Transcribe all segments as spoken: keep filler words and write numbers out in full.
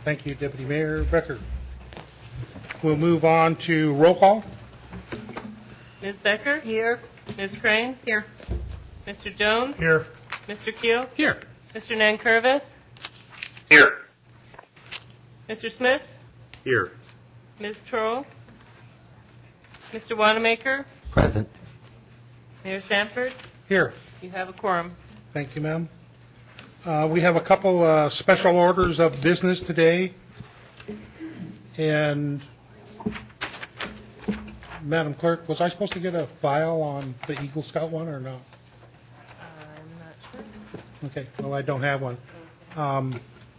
Thank you, Deputy Mayor Becker. We'll move on to roll call. Miz Becker? Here. Miz Crane? Here. Mister Jones? Here. Mister Keel? Here. Mister Nankervis? Here. Mister Smith? Here. Miz Troll? Mister Wanamaker? Present. Mayor Sanford? Here. You have a quorum. Thank you, ma'am. Uh, we have a couple uh, special orders of business today. And, Madam Clerk, was I supposed to get a file on the Eagle Scout one or not? I'm not sure. Okay, well, I don't have one. Um,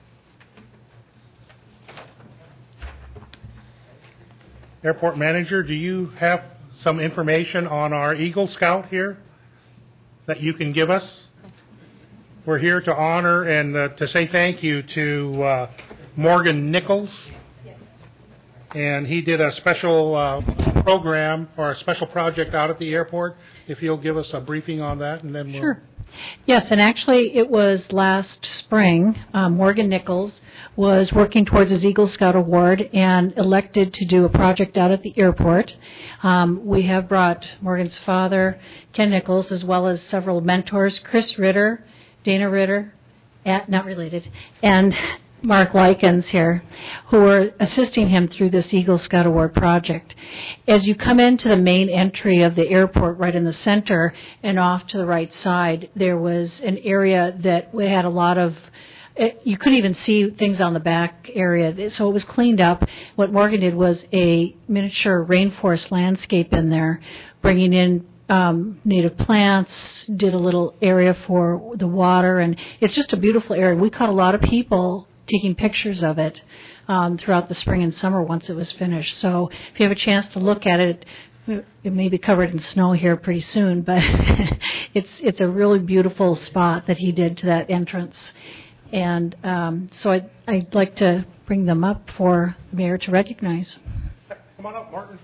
Airport Manager, do you have some information on our Eagle Scout here that you can give us? We're here to honor and uh, to say thank you to uh, Morgan Nichols. And he did a special uh, program or a special project out at the airport. If you'll give us a briefing on that, and then we'll... Sure. Yes, and actually it was last spring. Um, Morgan Nichols was working towards his Eagle Scout Award and elected to do a project out at the airport. Um, we have brought Morgan's father, Ken Nichols, as well as several mentors, Chris Ritter, Dana Ritter, at, not related, and Mark Likens here, who are assisting him through this Eagle Scout Award project. As you come into the main entry of the airport right in the center and off to the right side, there was an area that we had a lot of, you couldn't even see things on the back area, so it was cleaned up. What Morgan did was a miniature rainforest landscape in there, bringing in Um, native plants, did a little area for the water, and it's just a beautiful area. We caught a lot of people taking pictures of it um, throughout the spring and summer once it was finished. So if you have a chance to look at it, it may be covered in snow here pretty soon, but it's it's a really beautiful spot that he did to that entrance. And um, so I'd, I'd like to bring them up for the mayor to recognize. Come on up, Martin.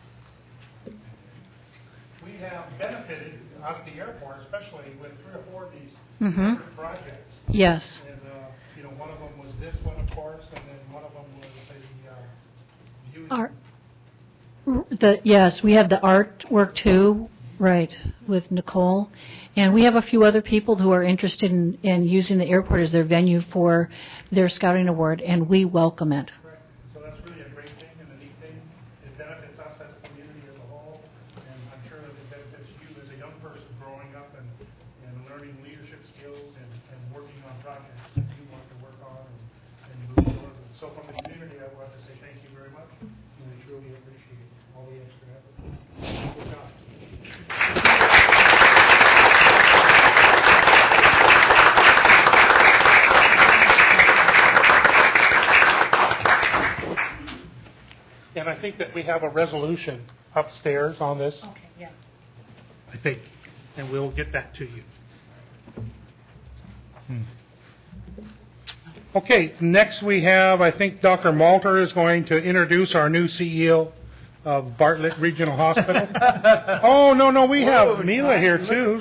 We have benefited out at the airport, especially with three or four of these Mm-hmm. different projects. Yes. And, uh, you know, one of them was this one, of course, and then one of them was the uh, view. Art. The, yes, we have the artwork too, right, with Nicole. And we have a few other people who are interested in, in using the airport as their venue for their Scouting Award, and we welcome it. Correct. So that's really a great thing and a neat thing. It benefits us as a community as a whole, and I'm sure that it benefits you as a young person growing up and, and learning leadership skills and, and working on projects that you want to work on and, and move forward. So from the community, I want to say thank you very much, and we truly appreciate all the extra effort. Good job. And I think that we have a resolution upstairs on this. Okay, yeah. I think, and we'll get that to you. Hmm. Okay, next we have, I think Doctor Malter is going to introduce our new C E O of Bartlett Regional Hospital. Oh, no, no, we have Whoa, Mila nice. Here, too.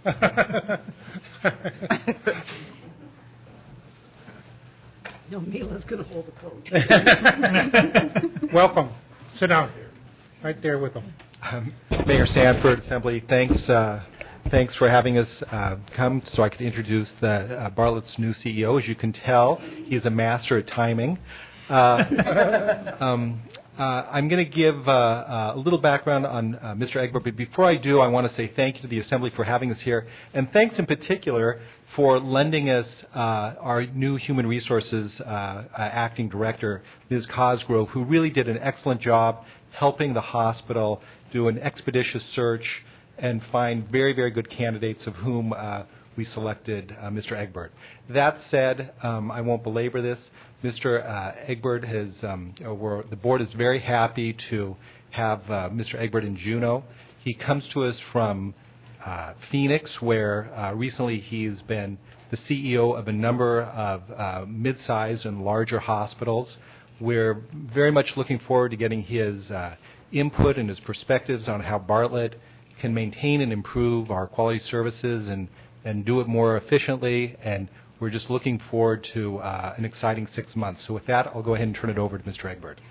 No, Mila's going to hold the coat. Welcome. Sit down. Right there with them. Um, Mayor Sanford, Assembly, thanks uh, thanks for having us uh, come so I could introduce the, uh, Bartlett's new C E O. As you can tell, he's a master at timing. Uh, um, uh, I'm going to give uh, uh, a little background on uh, Mister Egbert, but before I do, I want to say thank you to the Assembly for having us here, and thanks in particular for lending us uh, our new Human Resources uh, uh, Acting Director, Miz Cosgrove, who really did an excellent job helping the hospital do an expeditious search and find very, very good candidates, of whom uh, we selected uh, Mister Egbert. That said, um, I won't belabor this. Mister Uh, Egbert has, um, we're, the board is very happy to have uh, Mister Egbert in Juneau. He comes to us from uh, Phoenix, where uh, recently he's been the C E O of a number of uh, mid-sized and larger hospitals. We're very much looking forward to getting his uh, input and his perspectives on how Bartlett can maintain and improve our quality services and, and do it more efficiently. And We're just looking forward to uh, an exciting six months. So with that, I'll go ahead and turn it over to Mister Egbert.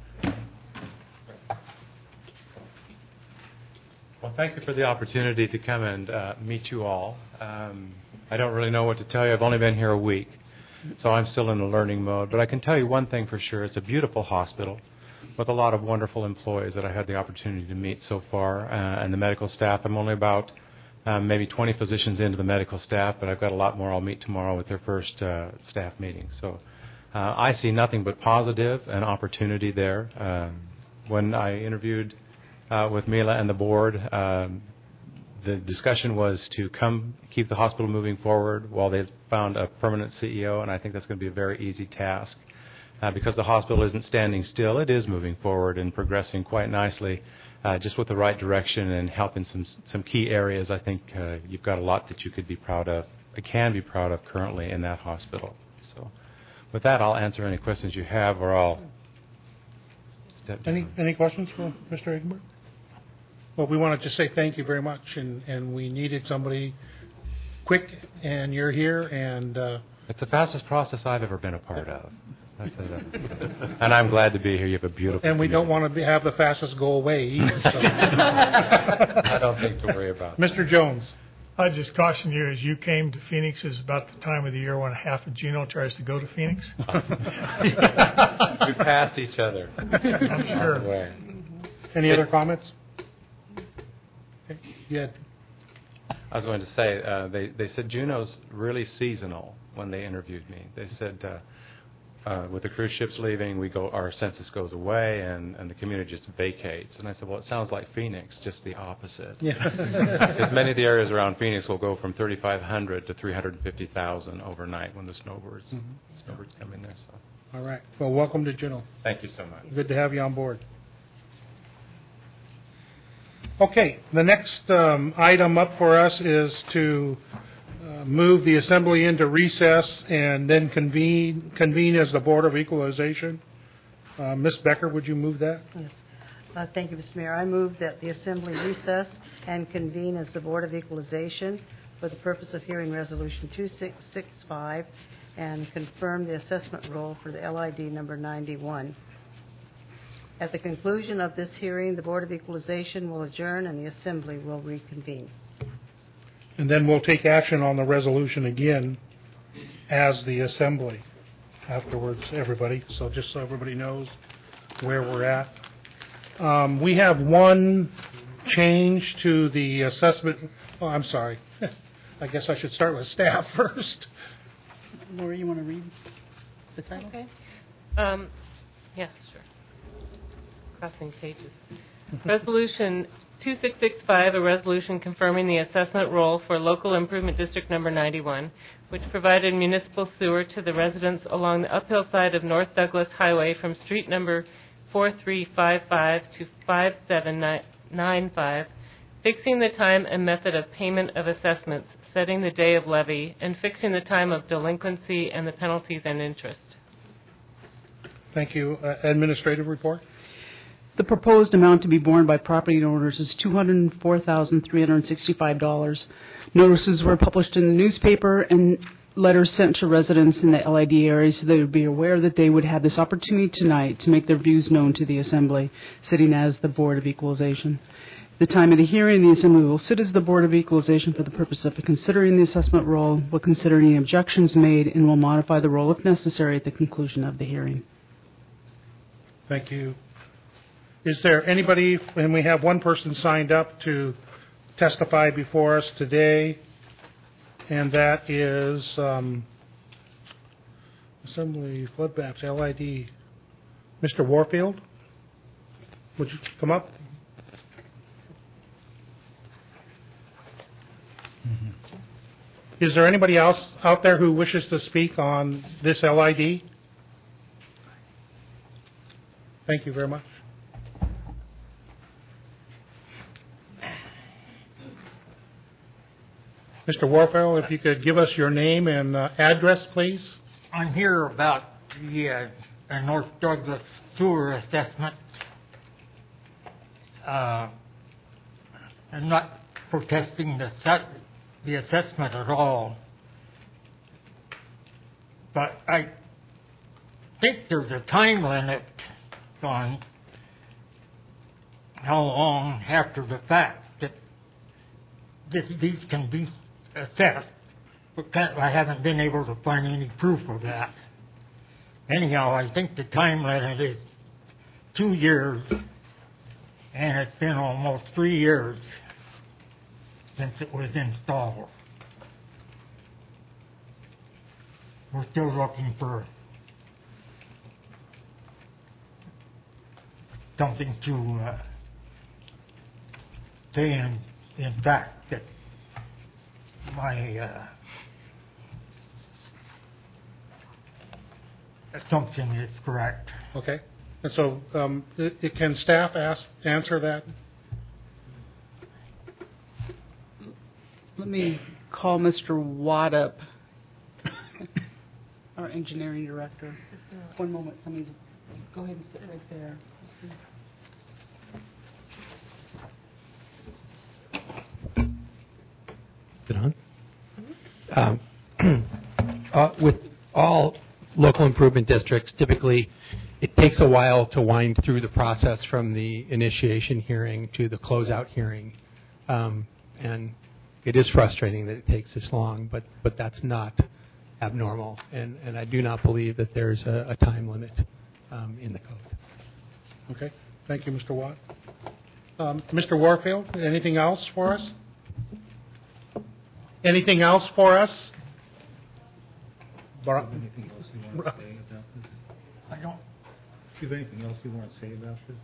Well, thank you for the opportunity to come and uh, meet you all. Um, I don't really know what to tell you. I've only been here a week, so I'm still in a learning mode. But I can tell you one thing for sure. It's a beautiful hospital with a lot of wonderful employees that I had the opportunity to meet so far, uh, and the medical staff. I'm only about um, maybe twenty physicians into the medical staff, but I've got a lot more I'll meet tomorrow with their first uh, staff meeting. So uh, I see nothing but positive and opportunity there. Um, when I interviewed Uh, with Mila and the board, um, the discussion was to come keep the hospital moving forward while they found a permanent C E O, and I think that's going to be a very easy task. Uh, because the hospital isn't standing still, it is moving forward and progressing quite nicely, uh, just with the right direction and helping some some key areas. I think uh, you've got a lot that you could be proud of, uh, can be proud of currently in that hospital. So with that, I'll answer any questions you have, or I'll step down. Any any questions for Mister Egbert? Well, we wanted to say thank you very much, and, and we needed somebody quick, and you're here, and uh, it's the fastest process I've ever been a part of. That's it. And I'm glad to be here. You have a beautiful and we community. don't want to be, have the fastest go away either. So. I don't think to worry about. Mister Jones. I just caution you, as you came to Phoenix, is about the time of the year when half of Juneau tries to go to Phoenix. We passed each other. I'm sure. Way. Any other comments? Okay. Yeah. I was going to say, uh, they, they said Juneau's really seasonal when they interviewed me. They said, uh, uh, with the cruise ships leaving, we go, our census goes away and, and the community just vacates. And I said, well, it sounds like Phoenix, just the opposite. Yeah. Because many of the areas around Phoenix will go from thirty-five hundred to three hundred fifty thousand overnight when the snowbirds, mm-hmm. snowbirds come in there. So. All right. Well, welcome to Juneau. Thank you so much. Good to have you on board. Okay, the next um, item up for us is to uh, move the assembly into recess and then convene convene as the Board of Equalization. Uh, Miz Becker, would you move that? Yes. Uh, thank you, Mister Mayor. I move that the Assembly recess and convene as the Board of Equalization for the purpose of hearing Resolution two six six five and confirm the assessment roll for the L I D number ninety-one. At the conclusion of this hearing, the Board of Equalization will adjourn and the Assembly will reconvene. And then we'll take action on the resolution again as the Assembly afterwards, everybody. So just so everybody knows where we're at. Um, we have one change to the assessment. Oh, I'm sorry. I guess I should start with staff first. Laura, you want to read the title? Okay. Um, yes, sure. Crossing pages. Resolution two six six five, a resolution confirming the assessment roll for Local Improvement District Number ninety-one, which provided municipal sewer to the residents along the uphill side of North Douglas Highway from street number four three five five to five seven nine five, fixing the time and method of payment of assessments, setting the day of levy, and fixing the time of delinquency and the penalties and interest. Thank you. Uh, administrative report. The proposed amount to be borne by property owners is two hundred four thousand three hundred sixty-five dollars. Notices were published in the newspaper and letters sent to residents in the L I D area so they would be aware that they would have this opportunity tonight to make their views known to the Assembly, sitting as the Board of Equalization. The time of the hearing, the Assembly will sit as the Board of Equalization for the purpose of considering the assessment roll, will consider any objections made, and will modify the roll if necessary at the conclusion of the hearing. Thank you. Is there anybody, and we have one person signed up to testify before us today, and that is um, Assembly Flood Maps, L I D, Mister Warfield. Would you come up? Mm-hmm. Is there anybody else out there who wishes to speak on this L I D? Thank you very much. Mister Warfield, if you could give us your name and uh, address, please. I'm here about the uh, North Douglas sewer assessment. Uh, I'm not protesting the, set, the assessment at all. but I think there's a time limit on how long after the fact that this, these can be assessed. But I haven't been able to find any proof of that. Anyhow, I think the time limit is two years, and it's been almost three years since it was installed. We're still looking for something to uh, say in, in fact that my uh, assumption is correct. Okay. And so, um, it, it, can staff ask, answer that? Let me call Mister Watt up, our engineering director. One moment. Let me go ahead and sit right there. Is it on? Um, uh, with all local improvement districts, typically it takes a while to wind through the process from the initiation hearing to the closeout hearing. Um, and it is frustrating that it takes this long, but, but that's not abnormal. And, and I do not believe that there's a, a time limit um, in the code. Okay. Thank you, Mister Watt. Um, Mister Warfield, anything else for us? Anything else for us? Bar- Anything else you want to say about this? I don't. Do you have anything else you want to say about this?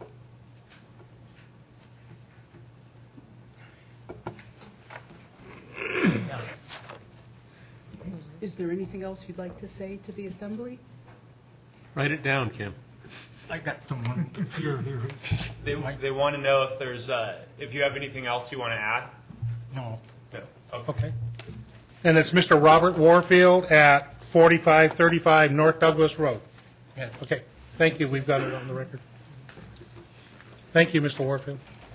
Is there anything else you'd like to say to the assembly? Write it down, Kim. I got someone here. here. They they want to know if there's uh, if you have anything else you want to add. No. No. Okay. Okay. And it's Mister Robert Warfield at forty-five thirty-five North Douglas Road. Yes. Okay. Thank you. We've got it on the record. Thank you, Mister Warfield.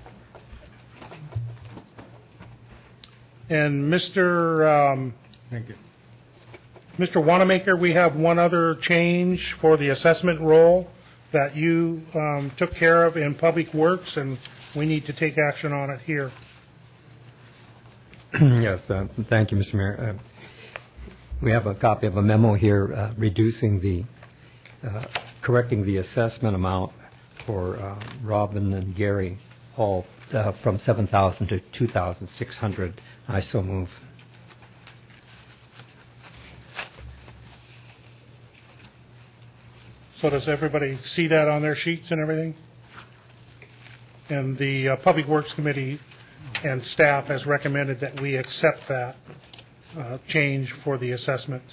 And Mister Um, Thank you. Mister Wanamaker, we have one other change for the assessment roll that you um, took care of in Public Works, and we need to take action on it here. Yes, uh, thank you, Mister Mayor. Uh, we have a copy of a memo here uh, reducing the, uh, correcting the assessment amount for uh, Robin and Gary Hall uh, from seven thousand to two thousand six hundred. I so move. So does everybody see that on their sheets and everything? And the uh, Public Works Committee and staff has recommended that we accept that uh, change for the assessments.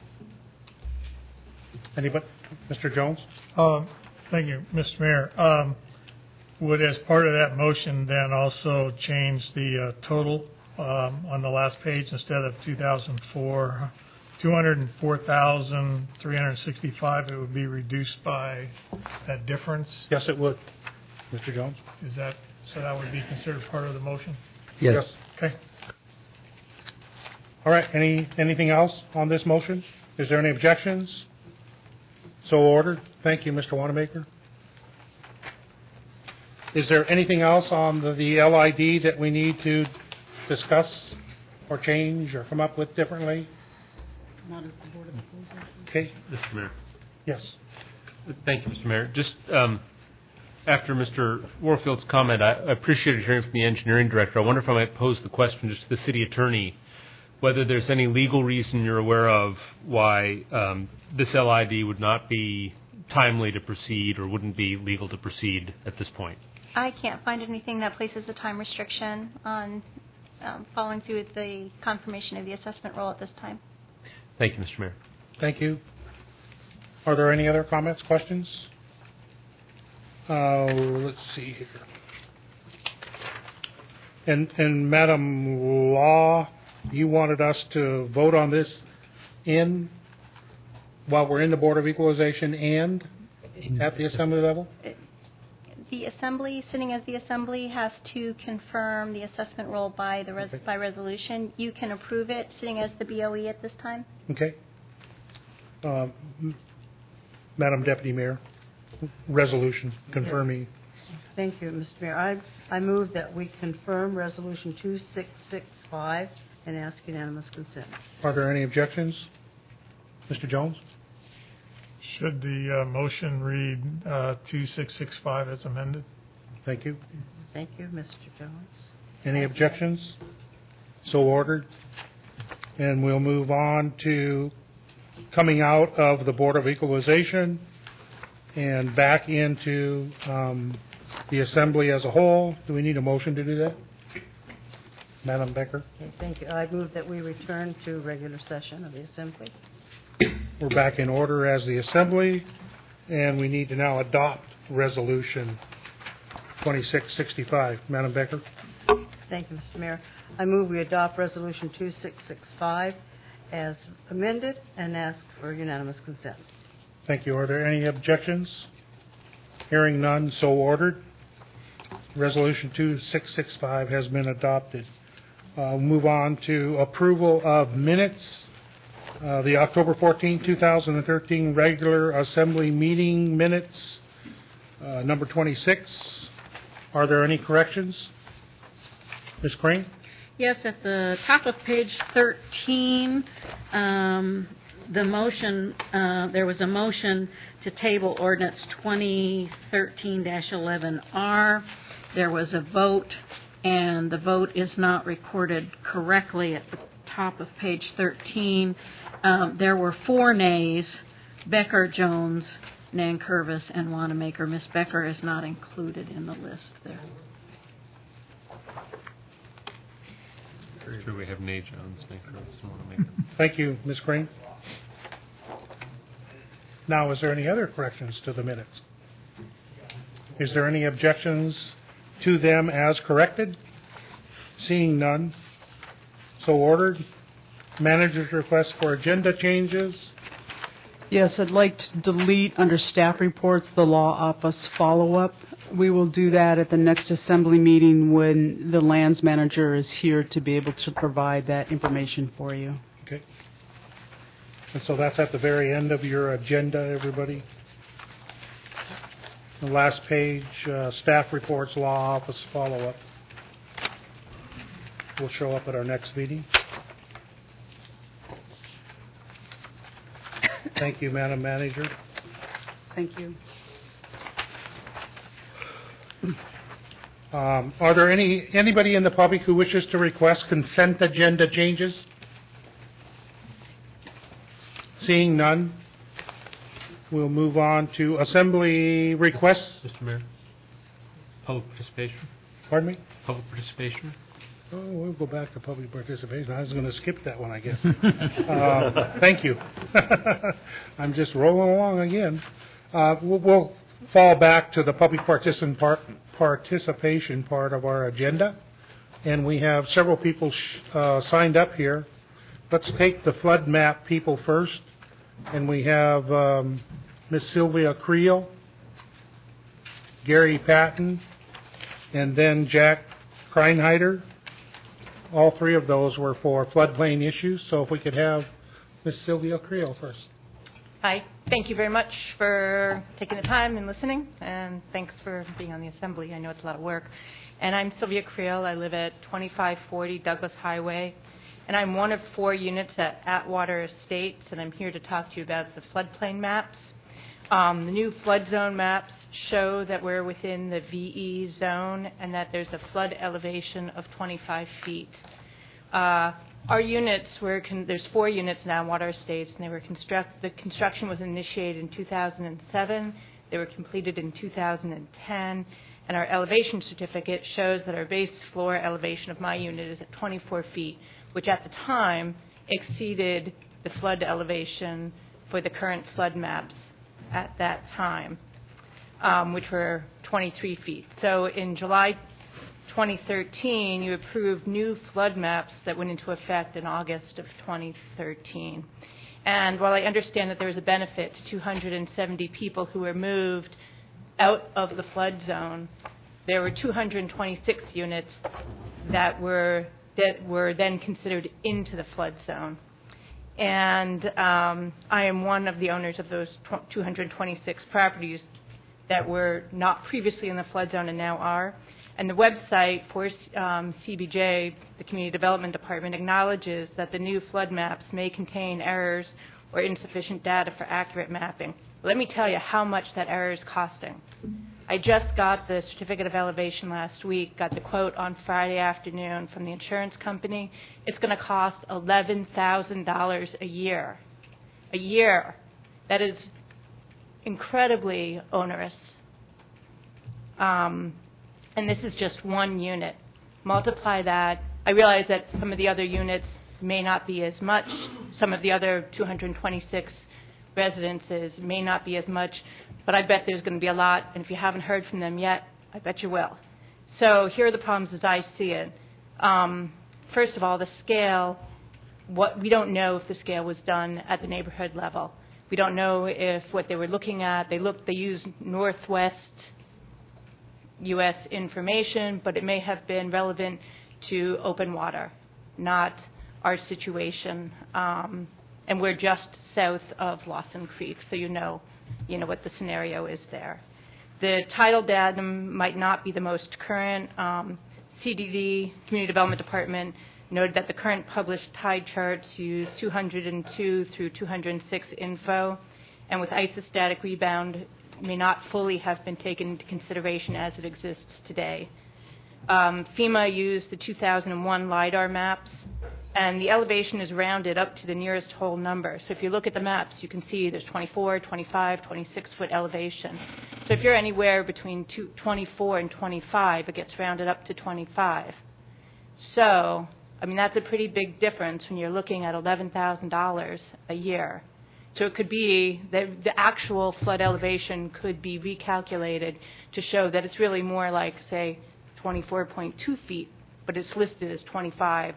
Anybody? Mister Jones? Um, thank you, Mister Mayor. Um, would, as part of that motion, then also change the uh, total um, on the last page instead of two thousand four, two hundred four thousand three hundred sixty-five? It would be reduced by that difference. Yes, it would. Mister Jones? Is that so? That would be considered part of the motion. Yes. Okay. All right. Any anything else on this motion? Is there any objections? So ordered. Thank you, Mister Wanamaker. Is there anything else on the, the L I D that we need to discuss or change or come up with differently? Not at the Board of Equalization. Okay. Mister Mayor. Yes. Thank you, Mister Mayor. Just um, after Mister Warfield's comment, I appreciated hearing from the engineering director. I wonder if I might pose the question just to the city attorney, whether there's any legal reason you're aware of why um, this L I D would not be timely to proceed or wouldn't be legal to proceed at this point. I can't find anything that places a time restriction on um, following through with the confirmation of the assessment roll at this time. Thank you, Mister Mayor. Thank you. Are there any other comments, questions? Uh, let's see here. And, and Madam Law, you wanted us to vote on this in, while we're in the Board of Equalization and at the Assembly level? The Assembly, sitting as the Assembly, has to confirm the assessment roll by the res- Okay. by resolution. You can approve it sitting as the B O E at this time. Okay. uh, Madam Deputy Mayor, resolution confirming. Thank you, Mister Mayor. I, I move that we confirm Resolution two six six five and ask unanimous consent. Are there any objections? Mister Jones? Should the uh, motion read uh, two six six five as amended? Thank you. Thank you, Mister Jones. Any objections? So ordered. And we'll move on to coming out of the Board of Equalization and back into um, the Assembly as a whole. Do we need a motion to do that? Madam Becker? Okay, thank you. I move that we return to regular session of the Assembly. We're back in order as the Assembly, and we need to now adopt Resolution twenty-six sixty-five. Madam Becker? Thank you, Mister Mayor. I move we adopt Resolution two six six five as amended and ask for unanimous consent. Thank you. Are there any objections? Hearing none, so ordered. Resolution two six six five has been adopted. Uh, we'll move on to approval of minutes. Uh, the October fourteenth, two thousand thirteen regular Assembly meeting minutes, uh, number twenty-six. Are there any corrections? Miz Crane? Yes, at the top of page thirteen, um, the motion, uh, there was a motion to table ordinance twenty thirteen dash eleven R. There was a vote, and the vote is not recorded correctly at the top of page thirteen. Um, there were four nays, Becker, Jones, Nankervis, and Wanamaker. Miss Becker is not included in the list there. Sure, we have Nay Jones, Nankervis, and Wanamaker. Thank you, Miz Crane. Now, is there any other corrections to the minutes? Is there any objections to them as corrected? Seeing none, so ordered. Manager's request for agenda changes. Yes, I'd like to delete under staff reports the law office follow-up. We will do that at the next assembly meeting when the lands manager is here to be able to provide that information for you. Okay. And so that's at the very end of your agenda, everybody. The last page, uh, staff reports, law office follow-up. Will show up at our next meeting. Thank you, Madam Manager. Thank you. Um, are there any anybody in the public who wishes to request consent agenda changes? Seeing none, we'll move on to assembly requests. Mister Mayor, public participation. Pardon me? Public participation. Oh, we'll go back to public participation. I was going to skip that one, I guess. uh, thank you. I'm just rolling along again. Uh, we'll, we'll fall back to the public partici- part, participation part of our agenda, and we have several people sh- uh, signed up here. Let's take the flood map people first, and we have um, Miss Sylvia Creel, Gary Patton, and then Jack Kreinheiter. All three of those were for floodplain issues, so if we could have Miss Sylvia Creel first. Hi. Thank you very much for taking the time and listening, and thanks for being on the Assembly. I know it's a lot of work. And I'm Sylvia Creel. I live at twenty-five forty Douglas Highway, and I'm one of four units at Atwater Estates, and I'm here to talk to you about the floodplain maps. Um, the new flood zone maps show that we're within the V E zone and that there's a flood elevation of twenty-five feet. Uh, our units were, con- there's four units now in Water Estates, and they were construct. The construction was initiated in two thousand seven. They were completed in two thousand ten, and our elevation certificate shows that our base floor elevation of my unit is at twenty-four feet, which at the time exceeded the flood elevation for the current flood maps at that time, um, which were twenty-three feet. So in July twenty thirteen, you approved new flood maps that went into effect in August of twenty thirteen. And while I understand that there was a benefit to two hundred seventy people who were moved out of the flood zone, there were two hundred twenty-six units that were that were then considered into the flood zone. And um, I am one of the owners of those two hundred twenty-six properties that were not previously in the flood zone and now are. And the website for um, C B J, the Community Development Department, acknowledges that the new flood maps may contain errors or insufficient data for accurate mapping. Let me tell you how much that error is costing. I just got the certificate of elevation last week, got the quote on Friday afternoon from the insurance company. It's going to cost eleven thousand dollars a year. A year. That is incredibly onerous. Um, and this is just one unit. Multiply that. I realize that some of the other units may not be as much. Some of the other two hundred twenty-six residences may not be as much, but I bet there's going to be a lot, and if you haven't heard from them yet, I bet you will. So here are the problems as I see it. Um, first of all, the scale. What we don't know if the scale was done at the neighborhood level. We don't know if what they were looking at, they looked, they used Northwest U S information, but it may have been relevant to open water, not our situation. Um, and we're just south of Lawson Creek, so you know, you know what the scenario is there. The title datum might not be the most current. Um, C D D, Community Development Department, noted that the current published tide charts use two hundred two through two hundred six info, and with isostatic rebound may not fully have been taken into consideration as it exists today. Um, FEMA used the two thousand one LIDAR maps, and the elevation is rounded up to the nearest whole number. So if you look at the maps, you can see there's twenty-four, twenty-five, twenty-six foot elevation. So if you're anywhere between two, twenty-four and twenty-five, it gets rounded up to twenty-five. So, I mean, that's a pretty big difference when you're looking at eleven thousand dollars a year. So it could be that the actual flood elevation could be recalculated to show that it's really more like, say, twenty-four point two feet, but it's listed as twenty-five.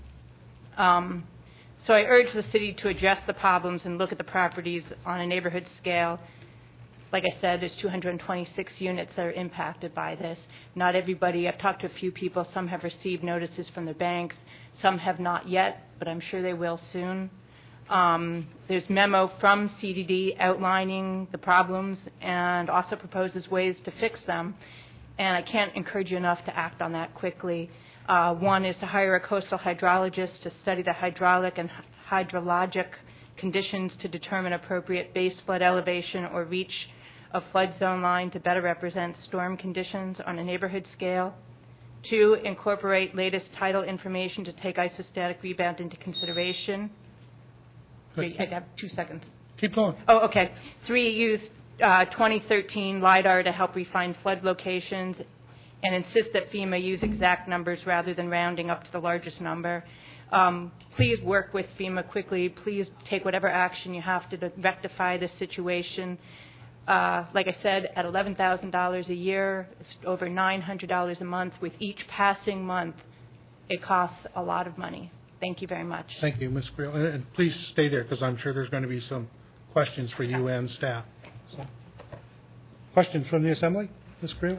Um, so I urge the city to address the problems and look at the properties on a neighborhood scale. Like I said, there's two hundred twenty-six units that are impacted by this. Not everybody, I've talked to a few people, some have received notices from their banks, some have not yet, but I'm sure they will soon. Um, there's memo from C D D outlining the problems and also proposes ways to fix them. And I can't encourage you enough to act on that quickly. Uh, one is to hire a coastal hydrologist to study the hydraulic and hydrologic conditions to determine appropriate base flood elevation or reach of flood zone line to better represent storm conditions on a neighborhood scale. Two, incorporate latest tidal information to take isostatic rebound into consideration. Three, I have two seconds. Keep going. Oh, okay. Three, use uh, twenty thirteen LIDAR to help refine flood locations and insist that FEMA use exact numbers rather than rounding up to the largest number. Um, please work with FEMA quickly. Please take whatever action you have to, to rectify this situation. Uh, like I said, at eleven thousand dollars a year, it's over nine hundred dollars a month. With each passing month, it costs a lot of money. Thank you very much. Thank you, Miz Creel. And, and please stay there because I'm sure there's going to be some questions for you and staff. So, questions from the Assembly, Miz Creel?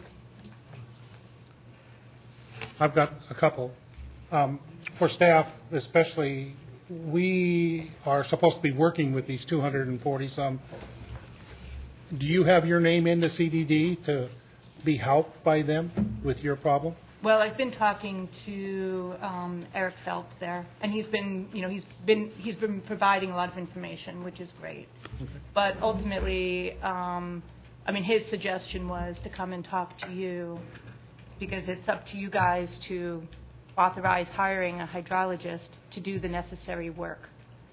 I've got a couple. Um, for staff, especially, we are supposed to be working with these two hundred forty some. Do you have your name in the C D D to be helped by them with your problem? Well, I've been talking to um, Eric Phelps there, and he's been, you know, he's been he's been providing a lot of information, which is great. Okay. But ultimately, um, I mean, his suggestion was to come and talk to you because it's up to you guys to authorize hiring a hydrologist to do the necessary work.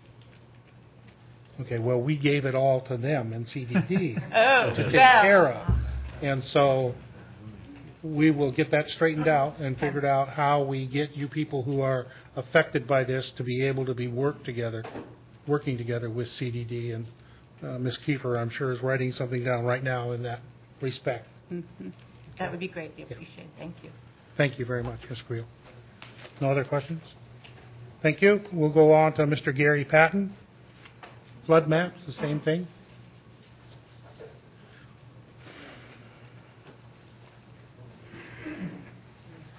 Okay. Well, we gave it all to them in C D D oh, to take well. care of, and so. We will get that straightened out and figured out how we get you people who are affected by this to be able to be work together, working together with C D D. And uh, Miz Kiefer, I'm sure, is writing something down right now in that respect. Mm-hmm. That would be great. We appreciate it. Thank you. Thank you very much, Miz Creel. No other questions? Thank you. We'll go on to Mister Gary Patton. Flood maps, the same thing.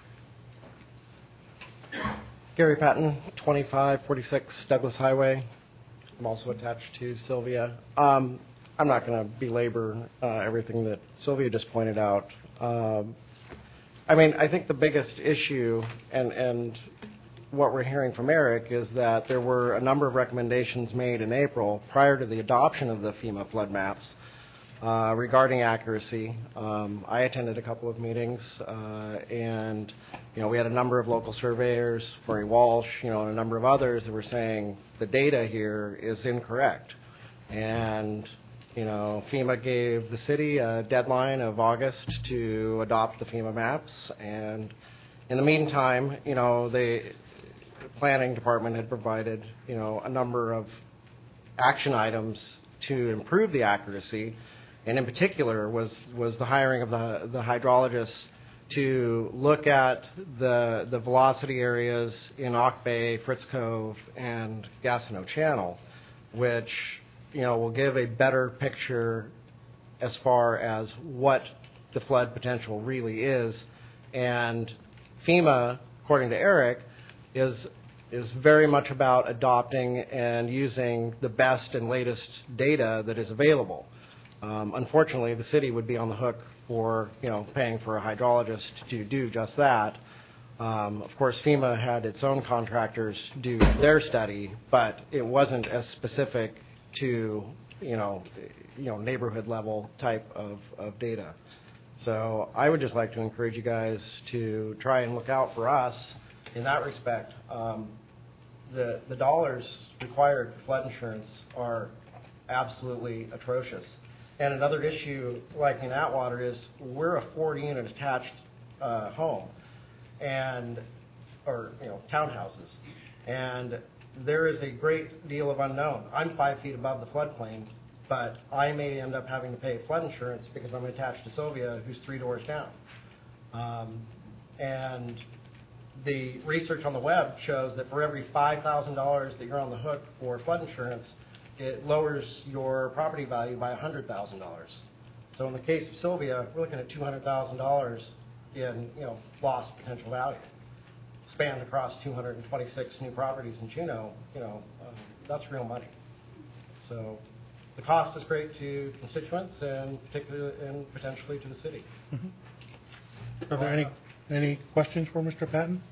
Gary Patton, twenty-five forty-six Douglas Highway. I'm also attached to Sylvia. Um, I'm not going to belabor uh, everything that Sylvia just pointed out. Um, I mean, I think the biggest issue, and, and what we're hearing from Eric, is that there were a number of recommendations made in April prior to the adoption of the FEMA flood maps uh, regarding accuracy. Um, I attended a couple of meetings, uh, and you know, we had a number of local surveyors, Murray Walsh, you know, and a number of others that were saying the data here is incorrect. And, you know, FEMA gave the city a deadline of August to adopt the FEMA maps. And in the meantime, you know, the planning department had provided, you know, a number of action items to improve the accuracy. And in particular was, was the hiring of the, the hydrologists to look at the the velocity areas in Auk Bay, Fritz Cove, and Gastineau Channel, which, you know, will give a better picture as far as what the flood potential really is. And FEMA, according to Eric, is is very much about adopting and using the best and latest data that is available. Um, unfortunately, the city would be on the hook for, you know, paying for a hydrologist to do just that. Um, of course, FEMA had its own contractors do their study, but it wasn't as specific to, you know, you know, neighborhood level type of, of data. So I would just like to encourage you guys to try and look out for us in that respect. Um, the the dollars required for flood insurance are absolutely atrocious. And another issue, like in Atwater, is we're a forty-unit attached uh, home, and or you know townhouses, and there is a great deal of unknown. I'm five feet above the floodplain, but I may end up having to pay flood insurance because I'm attached to Sylvia, who's three doors down. Um, and the research on the web shows that for every five thousand dollars that you're on the hook for flood insurance, it lowers your property value by one hundred thousand dollars. So in the case of Sylvia, we're looking at two hundred thousand dollars in, you know, lost potential value. Spanned across two hundred twenty-six new properties in Chino, you know, um, that's real money. So the cost is great to constituents and particularly and potentially to the city. Mm-hmm. Are there any any questions for Mister Patton?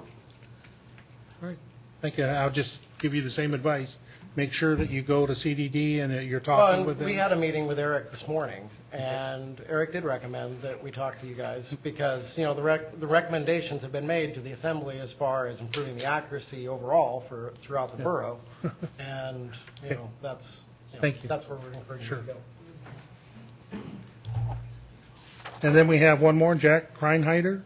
All right. Thank you. I'll just give you the same advice. Make sure that you go to C D D and that you're talking well, with them. We had a meeting with Eric this morning, and Eric did recommend that we talk to you guys because, you know, the rec- the recommendations have been made to the Assembly as far as improving the accuracy overall for throughout the yeah. borough, and, you know, that's, you know, Thank you. that's where we're encouraging Sure. you to go. And then we have one more, Jack Kreinheider.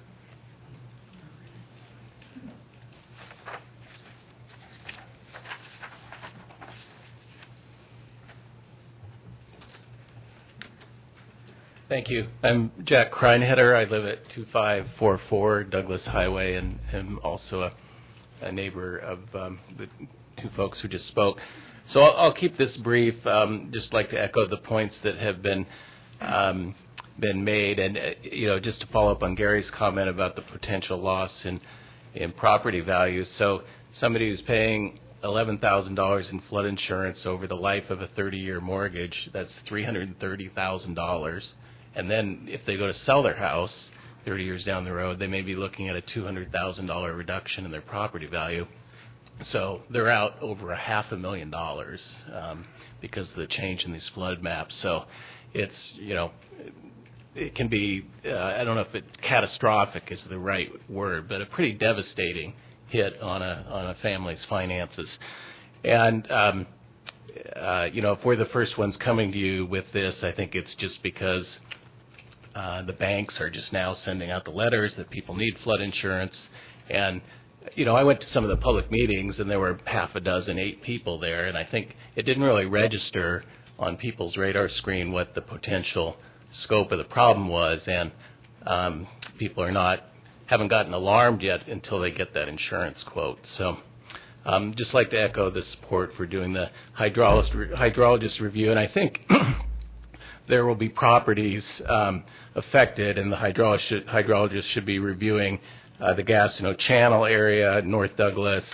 Thank you. I'm Jack Kreinheder. I live at two five four four Douglas Highway and am also a, a neighbor of um, the two folks who just spoke. So I'll, I'll keep this brief. Um, just like to echo the points that have been um, been made, and uh, you know, just to follow up on Gary's comment about the potential loss in in property values. So somebody who's paying eleven thousand dollars in flood insurance over the life of a thirty-year mortgage, that's three hundred thirty thousand dollars. And then if they go to sell their house thirty years down the road, they may be looking at a two hundred thousand dollars reduction in their property value. So they're out over a half a million dollars um, because of the change in these flood maps. So it's, you know, it can be, uh, I don't know if it catastrophic is the right word, but a pretty devastating hit on a on a family's finances. And um, uh, you know, if we're the first ones coming to you with this, I think it's just because uh, the banks are just now sending out the letters that people need flood insurance. And you know, I went to some of the public meetings, and there were half a dozen, eight people there, and I think it didn't really register on people's radar screen what the potential scope of the problem was, and um, people are not haven't gotten alarmed yet until they get that insurance quote. So um, just like to echo the support for doing the hydrologist, hydrologist review. And I think there will be properties um, affected, and the hydrologist should, hydrologist should be reviewing uh, the Gastineau Channel area, North Douglas,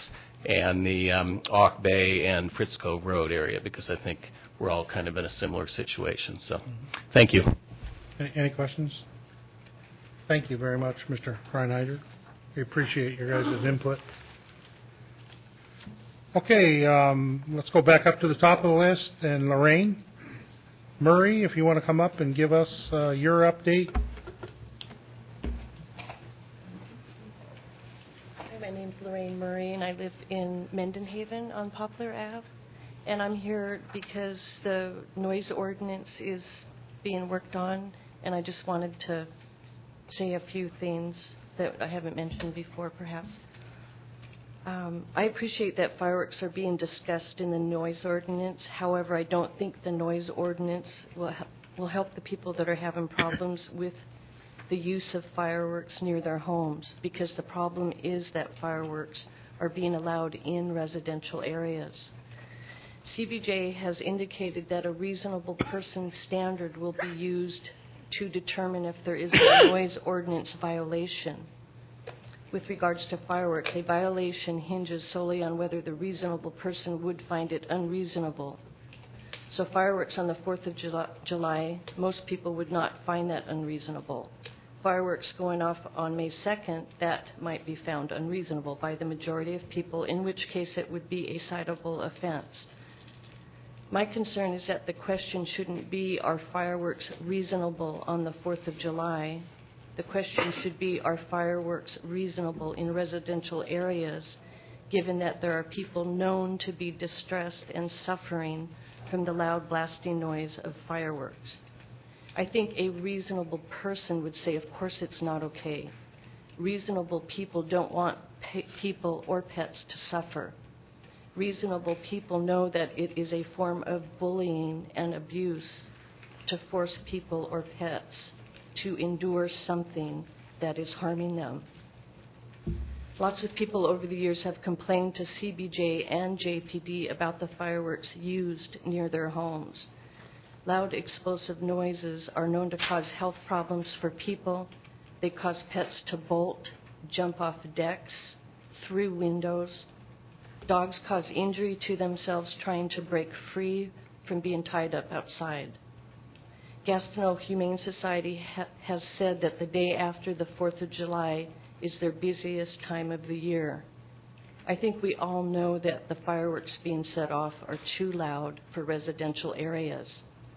and the um, Auk Bay and Fritz Cove Road area, because I think we're all kind of in a similar situation. So, thank you. Any, any questions? Thank you very much, Mister Kreinheiser. We appreciate your guys' input. Okay, um, let's go back up to the top of the list. And Lorraine Murray, if you want to come up and give us uh, your update. Hi, my name's Lorraine Murray, and I live in Mendenhaven on Poplar Avenue. And I'm here because the noise ordinance is being worked on, and I just wanted to say a few things that I haven't mentioned before, perhaps. Um, I appreciate that fireworks are being discussed in the noise ordinance. However, I don't think the noise ordinance will ha- will help the people that are having problems with the use of fireworks near their homes, because the problem is that fireworks are being allowed in residential areas. C B J has indicated that a reasonable person standard will be used to determine if there is a noise ordinance violation. With regards to fireworks, a violation hinges solely on whether the reasonable person would find it unreasonable. So fireworks on the fourth of July, most people would not find that unreasonable. Fireworks going off on May second, that might be found unreasonable by the majority of people, in which case it would be a citable offense. My concern is that the question shouldn't be, are fireworks reasonable on the fourth of July? The question should be, are fireworks reasonable in residential areas, given that there are people known to be distressed and suffering from the loud blasting noise of fireworks? I think a reasonable person would say, of course it's not okay. Reasonable people don't want pe- people or pets to suffer. Reasonable people know that it is a form of bullying and abuse to force people or pets to endure something that is harming them. Lots of people over the years have complained to C B J and J P D about the fireworks used near their homes. Loud explosive noises are known to cause health problems for people. They cause pets to bolt, jump off decks, through windows. Dogs cause injury to themselves trying to break free from being tied up outside. Gastineau Humane Society ha- has said that the day after the fourth of July is their busiest time of the year. I think we all know that the fireworks being set off are too loud for residential areas.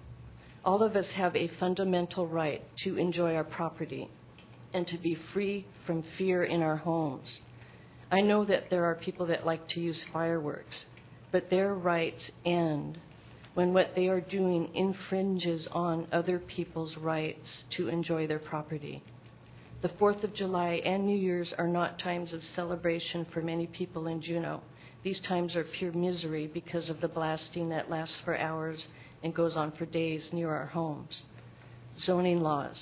All of us have a fundamental right to enjoy our property and to be free from fear in our homes. I know that there are people that like to use fireworks, but their rights end when what they are doing infringes on other people's rights to enjoy their property. The fourth of July and New Year's are not times of celebration for many people in Juneau. These times are pure misery because of the blasting that lasts for hours and goes on for days near our homes. Zoning laws.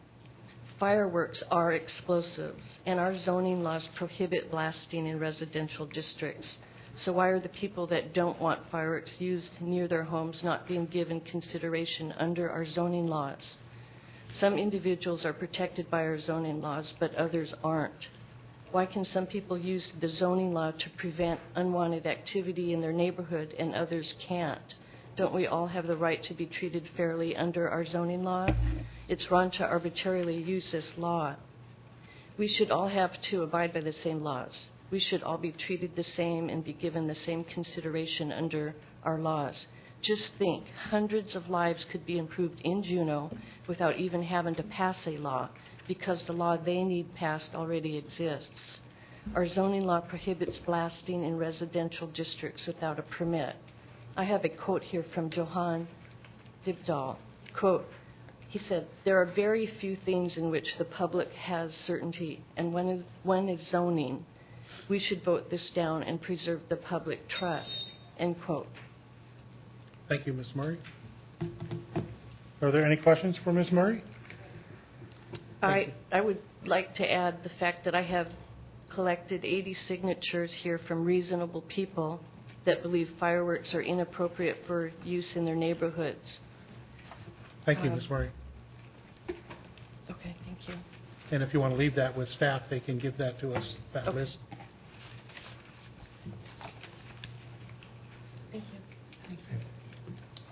Fireworks are explosives, and our zoning laws prohibit blasting in residential districts. So why are the people that don't want fireworks used near their homes not being given consideration under our zoning laws? Some individuals are protected by our zoning laws, but others aren't. Why can some people use the zoning law to prevent unwanted activity in their neighborhood and others can't? Don't we all have the right to be treated fairly under our zoning law? It's wrong to arbitrarily use this law. We should all have to abide by the same laws. We should all be treated the same and be given the same consideration under our laws. Just think, hundreds of lives could be improved in Juneau without even having to pass a law, because the law they need passed already exists. Our zoning law prohibits blasting in residential districts without a permit. I have a quote here from Johan Dybdahl. Quote, he said, "There are very few things in which the public has certainty, and one is, one is zoning. We should vote this down and preserve the public trust." End quote. Thank you, Miz Murray. Are there any questions for Miz Murray? I, I would like to add the fact that I have collected eighty signatures here from reasonable people that believe fireworks are inappropriate for use in their neighborhoods. Thank you, Um, Miz Murray. Okay, thank you. And if you want to leave that with staff, they can give that to us, that Okay. list.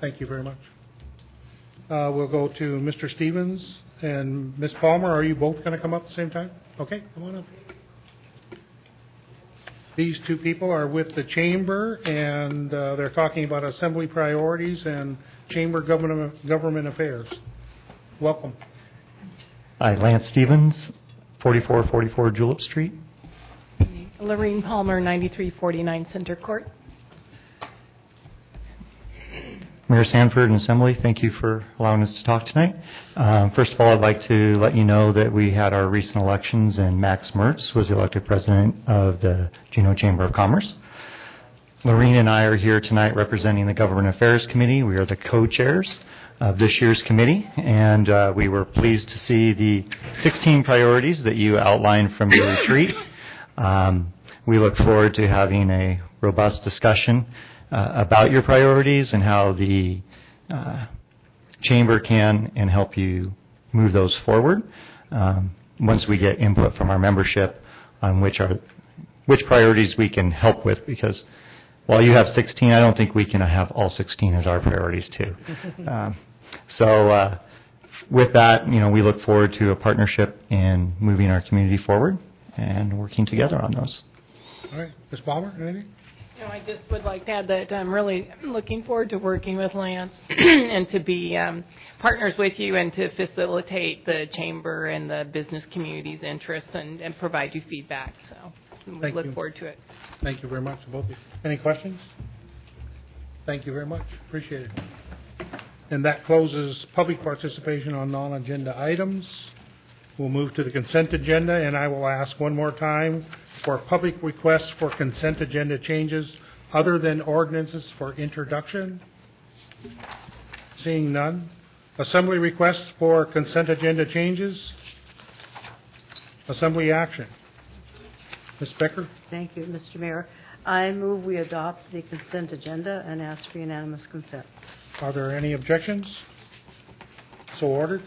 Thank you very much. Uh, we'll go to Mister Stevens and Miz Palmer. Are you both going to come up at the same time? Okay, come on up. These two people are with the Chamber, and uh, they're talking about Assembly priorities and Chamber government, government affairs. Welcome. Hi, Lance Stevens, forty-four forty-four Julep Street. Lorene Palmer, ninety-three forty-nine Center Court. Mayor Sanford and Assembly, thank you for allowing us to talk tonight. Um, first of all, I'd like to let you know that we had our recent elections and Max Mertz was elected president of the Juneau Chamber of Commerce. Lorene and I are here tonight representing the Government Affairs Committee. We are the co-chairs of this year's committee, and uh, we were pleased to see the sixteen priorities that you outlined from your retreat. Um, we look forward to having a robust discussion uh, about your priorities and how the uh, Chamber can and help you move those forward um, once we get input from our membership on which are which priorities we can help with, because while you have sixteen, I don't think we can have all sixteen as our priorities too. Um, so uh, with that, you know, we look forward to a partnership in moving our community forward and working together on those. All right. Miz Palmer, anything? You know, I just would like to add that I'm really looking forward to working with Lance and to be um, partners with you and to facilitate the Chamber and the business community's interests and, and provide you feedback. So we Thank look you. forward to it. Thank you very much to both of you. Any questions? Thank you very much. Appreciate it. And that closes public participation on non-agenda items. We'll move to the consent agenda, and I will ask one more time for public requests for consent agenda changes other than ordinances for introduction. Seeing none. Assembly requests for consent agenda changes. Assembly action. Miz Becker? Thank you, Mister Mayor. I move we adopt the consent agenda and ask for unanimous consent. Are there any objections? So ordered.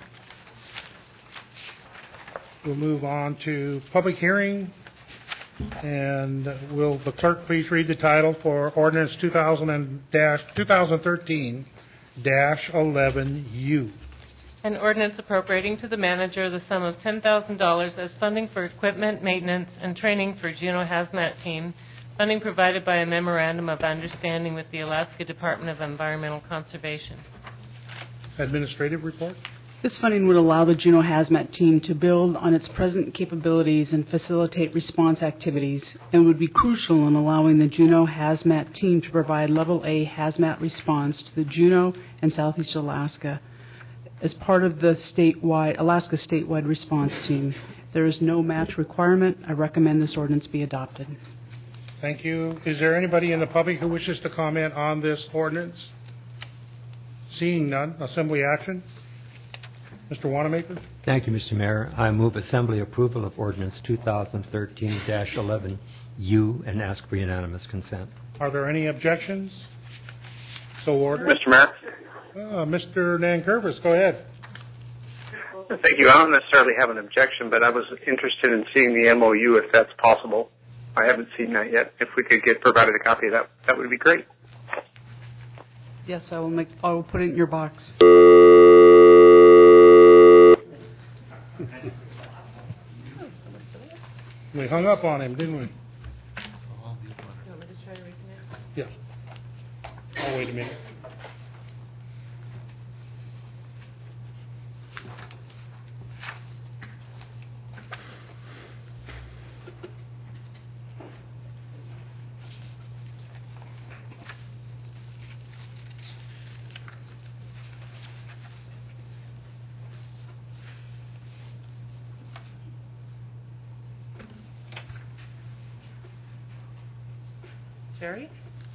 We'll move on to public hearing, and will the clerk please read the title for ordinance two thousand thirteen dash eleven U. An ordinance appropriating to the manager the sum of ten thousand dollars as funding for equipment, maintenance, and training for Juneau Hazmat Team, funding provided by a memorandum of understanding with the Alaska Department of Environmental Conservation. Administrative report. This funding would allow the Juneau Hazmat Team to build on its present capabilities and facilitate response activities, and would be crucial in allowing the Juneau Hazmat Team to provide Level A hazmat response to the Juneau and Southeast Alaska as part of the statewide Alaska statewide response team. There is no match requirement. I recommend this ordinance be adopted. Thank you. Is there anybody in the public who wishes to comment on this ordinance? Seeing none, Assembly action. Mister Wanamaker? Thank you, Mister Mayor. I move Assembly approval of ordinance two thousand thirteen dash eleven U and ask for unanimous consent. Are there any objections? So ordered. Mister Mayor? Uh, Mister Nankervis, go ahead. Thank you. I don't necessarily have an objection, but I was interested in seeing the M O U if that's possible. I haven't seen that yet. If we could get provided a copy of that, that would be great. Yes, I will make. I will put it in your box. We hung up on him, didn't we? Yeah. Oh, wait a minute. Jerry?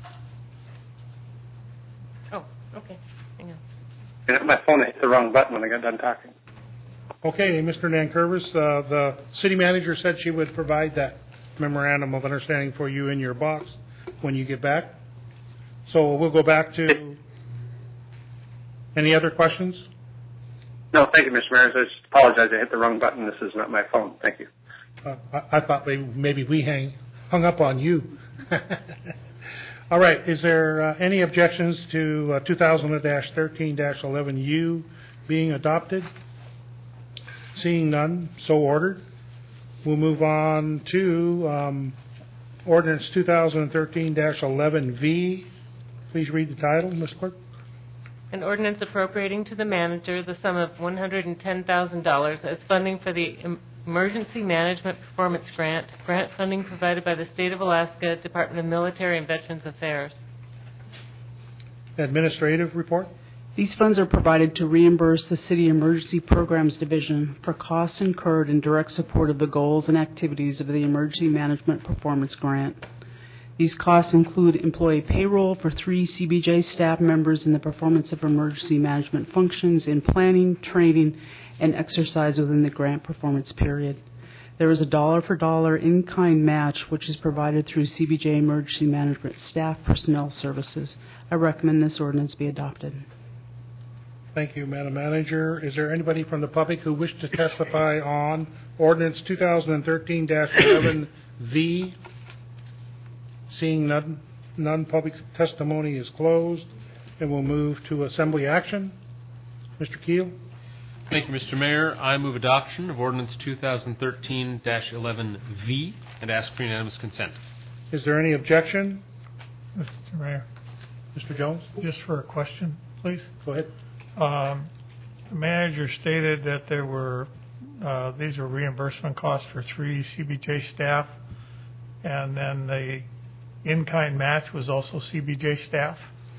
Oh, okay. Hang on. Yeah, my phone hit the wrong button when I got done talking. Okay, Mister Nankervis, uh, the city manager said she would provide that memorandum of understanding for you in your box when you get back. So we'll go back to any other questions? No, thank you, Mister Mayor. I just apologize. I hit the wrong button. This is not my phone. Thank you. Uh, I, I thought maybe, maybe we hang, hung up on you. All right. Is there uh, any objections to uh, two thousand thirteen eleven U being adopted? Seeing none, so ordered. We'll move on to um, ordinance two thousand thirteen eleven V. Please read the title, Miz Clerk. An ordinance appropriating to the manager the sum of one hundred ten thousand dollars as funding for the em- Emergency Management Performance Grant, grant funding provided by the State of Alaska Department of Military and Veterans Affairs. Administrative report. These funds are provided to reimburse the City Emergency Programs Division for costs incurred in direct support of the goals and activities of the Emergency Management Performance Grant. These costs include employee payroll for three C B J staff members in the performance of emergency management functions in planning, training, and exercise within the grant performance period. There is a dollar-for-dollar in-kind match which is provided through C B J Emergency Management Staff Personnel Services. I recommend this ordinance be adopted. Thank you, Madam Manager. Is there anybody from the public who wishes to testify on ordinance two thousand thirteen eleven V? Seeing none, none, public testimony is closed, and we'll move to assembly action. Mister Keel. Thank you, Mister Mayor. I move adoption of ordinance two thousand thirteen eleven V and ask for unanimous consent. Is there any objection? Mister Mayor. Mister Jones? Just for a question, please. Go ahead. Um, the manager stated that there were, uh, these are reimbursement costs for three C B J staff, and then the in-kind match was also C B J staff.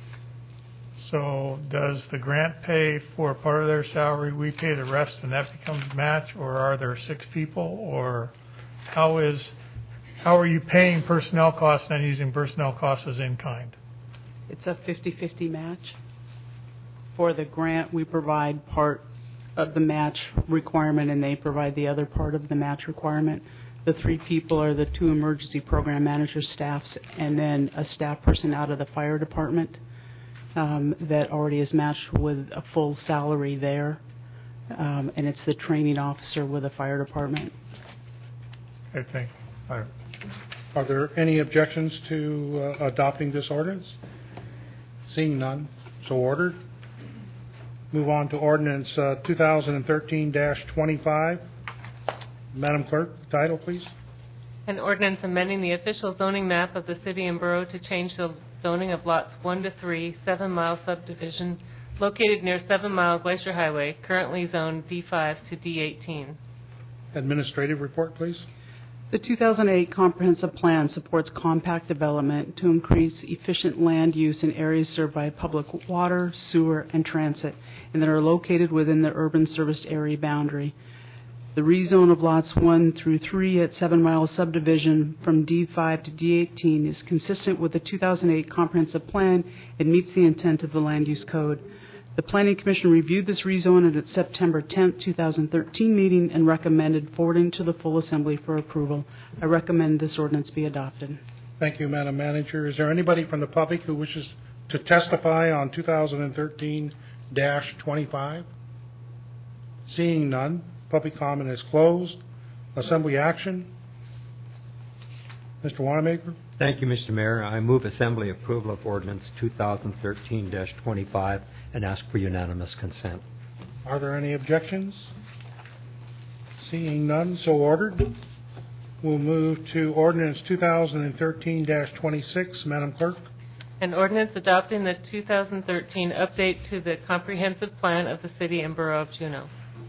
So does the grant pay for part of their salary, we pay the rest, and that becomes match, or are there six people, or how is, how are you paying personnel costs and using personnel costs as in-kind? It's a fifty-fifty match. For the grant, we provide part of the match requirement, and they provide the other part of the match requirement. The three people are the two emergency program manager staffs, and then a staff person out of the fire department um, that already is matched with a full salary there. Um, and it's the training officer with the fire department. Okay, thank you. Right. Are there any objections to uh, adopting this ordinance? Seeing none, so ordered. Move on to ordinance uh, two thousand thirteen twenty-five. Madam Clerk, the title, please. An ordinance amending the official zoning map of the city and borough to change the zoning of lots one to three, Seven Mile subdivision, located near Seven Mile Glacier Highway, currently zoned D five to D eighteen. Administrative report, please. The two thousand eight Comprehensive Plan supports compact development to increase efficient land use in areas served by public water, sewer, and transit, and that are located within the urban serviced area boundary. The rezone of lots one through three at Seven Mile subdivision from D five to D eighteen is consistent with the two thousand eight Comprehensive Plan and meets the intent of the Land Use Code. The Planning Commission reviewed this rezone at its September tenth, two thousand thirteen meeting and recommended forwarding to the full assembly for approval. I recommend this ordinance be adopted. Thank you, Madam Manager. Is there anybody from the public who wishes to testify on two thousand thirteen twenty-five? Seeing none, public comment is closed. Assembly action. Mister Wanamaker. Thank you, Mister Mayor. I move assembly approval of ordinance two thousand thirteen twenty-five and ask for unanimous consent. Are there any objections? Seeing none, so ordered. We'll move to ordinance two thousand thirteen twenty-six. Madam Clerk. An ordinance adopting the two thousand thirteen update to the comprehensive plan of the city and borough of Juneau.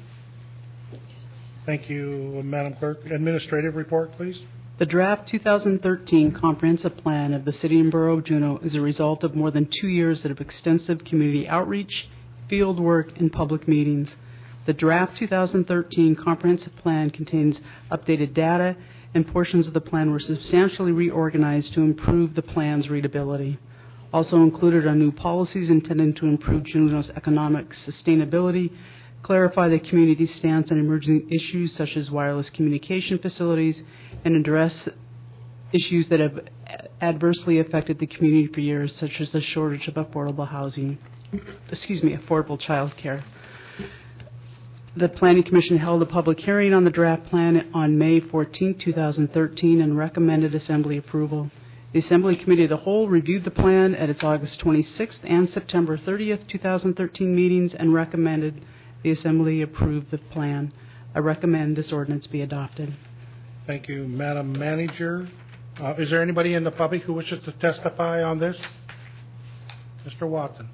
Thank you, Madam Clerk. Administrative report, please. The draft two thousand thirteen Comprehensive Plan of the City and Borough of Juneau is a result of more than two years of extensive community outreach, field work, and public meetings. The draft two thousand thirteen Comprehensive Plan contains updated data, and portions of the plan were substantially reorganized to improve the plan's readability. Also included are new policies intended to improve Juneau's economic sustainability, clarify the community's stance on emerging issues such as wireless communication facilities, and address issues that have adversely affected the community for years, such as the shortage of affordable housing, excuse me, affordable child care. The Planning Commission held a public hearing on the draft plan on May fourteenth, two thousand thirteen, and recommended Assembly approval. The Assembly Committee of the Whole reviewed the plan at its August twenty-sixth and September thirtieth, two thousand thirteen meetings and recommended the Assembly approve the plan. I recommend this ordinance be adopted. Thank you, Madam Manager. Uh, is there anybody in the public who wishes to testify on this? Mister Watson.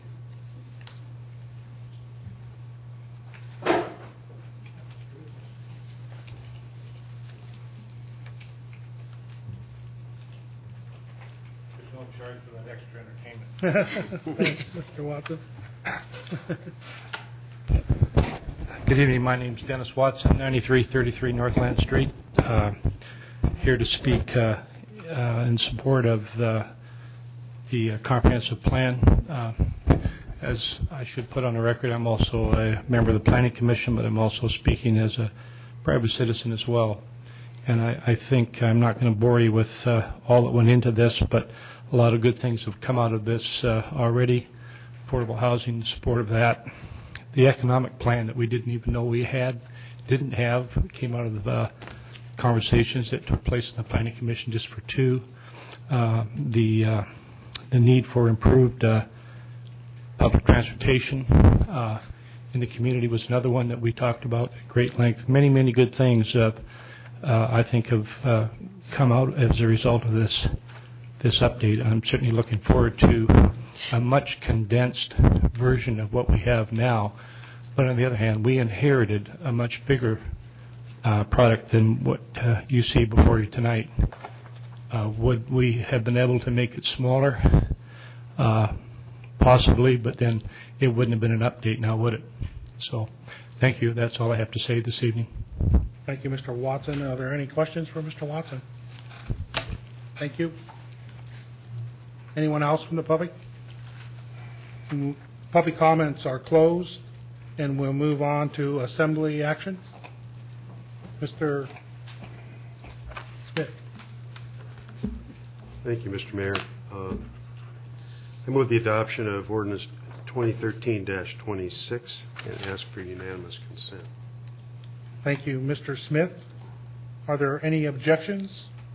There's no charge for that extra entertainment. Thanks, Mister Watson. Good evening. My name is Dennis Watson, ninety-three thirty-three Northland Street. Uh, here to speak uh, uh, in support of the, the uh, comprehensive plan. Uh, as I should put on the record, I'm also a member of the Planning Commission, but I'm also speaking as a private citizen as well. And I, I think I'm not going to bore you with uh, all that went into this, but a lot of good things have come out of this uh, already. Affordable housing, in support of that. The economic plan that we didn't even know we had, didn't have, came out of the uh, conversations that took place in the Planning Commission just for two. Uh, the uh, the need for improved uh, public transportation uh, in the community was another one that we talked about at great length. Many, many good things uh, uh, I think have uh, come out as a result of this this update. I'm certainly looking forward to a much condensed version of what we have now. But on the other hand, we inherited a much bigger uh, product than what uh, you see before you tonight. Uh, would we have been able to make it smaller? Uh, possibly, but then it wouldn't have been an update now, would it? So thank you. That's all I have to say this evening. Thank you, Mister Watson. Are there any questions for Mister Watson? Thank you. Anyone else from the public? Public comments are closed, and we'll move on to Assembly action. Mister Smith. Thank you, Mister Mayor. Uh, I move the adoption of Ordinance twenty thirteen dash twenty-six and ask for unanimous consent. Thank you, Mister Smith. Are there any objections?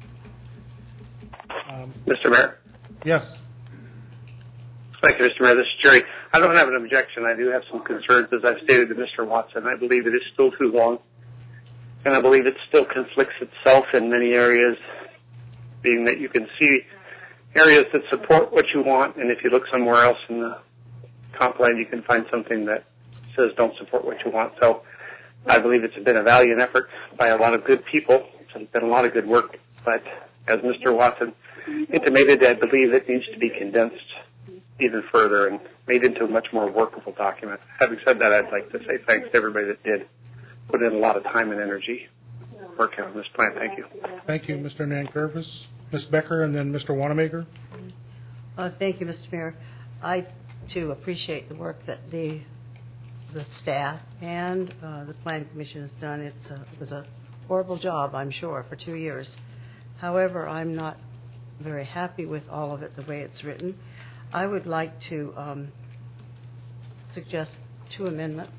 Um, Mister Mayor? Yes. Thank you, Mister Mayor. This is Jerry. I don't have an objection. I do have some concerns, as I've stated to Mister Watson. I believe it is still too long, and I believe it still conflicts itself in many areas, being that you can see areas that support what you want, and if you look somewhere else in the comp plan, you can find something that says don't support what you want. So I believe it's been a valiant effort by a lot of good people. It's been a lot of good work, but as Mister Watson intimated, I believe it needs to be condensed even further and made into a much more workable document. Having said that, I'd like to say thanks to everybody that did put in a lot of time and energy working on this plan. Thank you. Thank you, Mister Nankervis. Miz Becker, and then Mister Wanamaker. Uh, thank you, Mister Mayor. I, too, appreciate the work that the the staff and uh, the Planning Commission has done. It's a, it was a horrible job, I'm sure, for two years. However, I'm not very happy with all of it the way it's written. I would like to um, suggest two amendments,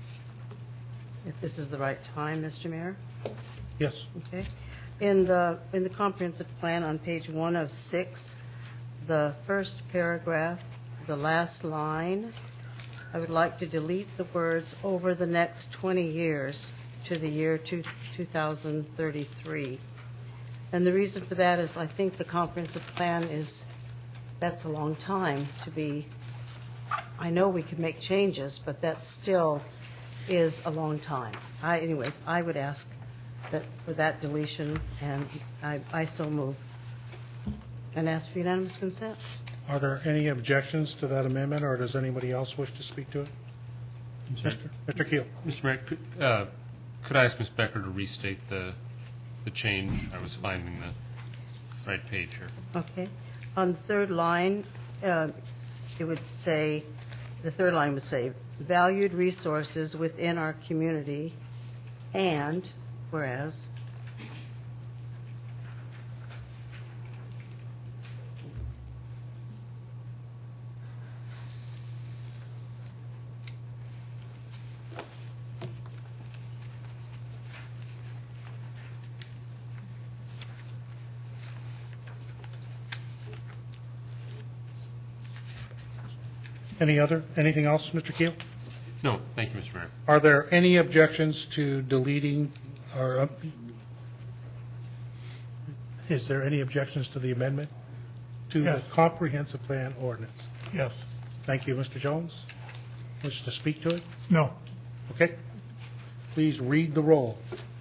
if this is the right time, Mister Mayor. Yes. Okay. In the in the comprehensive plan on page one of six, the first paragraph, the last line, I would like to delete the words "over the next twenty years" to the year two, 2033. And the reason for that is I think the comprehensive plan is, that's a long time to be, I know we can make changes, but that still is a long time. I, anyway, I would ask that for that deletion, and I, I so move. And ask for unanimous consent. Are there any objections to that amendment, or does anybody else wish to speak to it? Mister Mister Keel. Mister Mayor, could, uh, could I ask Miz Becker to restate the the change? I was finding the right page here. Okay. On the third line, uh, it would say, the third line would say, valued resources within our community, and, whereas, Any other, anything else, Mister Keel? No, thank you, Mister Mayor. Are there any objections to deleting, or uh, is there any objections to the amendment to Yes. the comprehensive plan ordinance? Yes. Thank you, Mister Jones. Wish to speak to it? No. Okay. Please read the roll.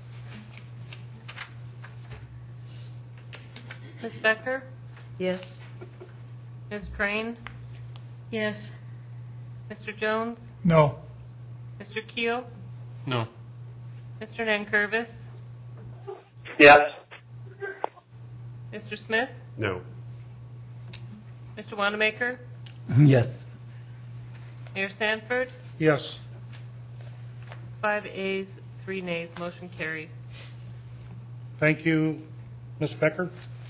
Miz Becker? Yes. Miz Crane? Yes. Mister Jones? No. Mister Keel? No. Mister Nankervis? Yes. Mister Smith? No. Mister Wanamaker? Yes. Mayor Sanford? Yes. Five ayes, three nays, motion carries. Thank you, Miz Becker.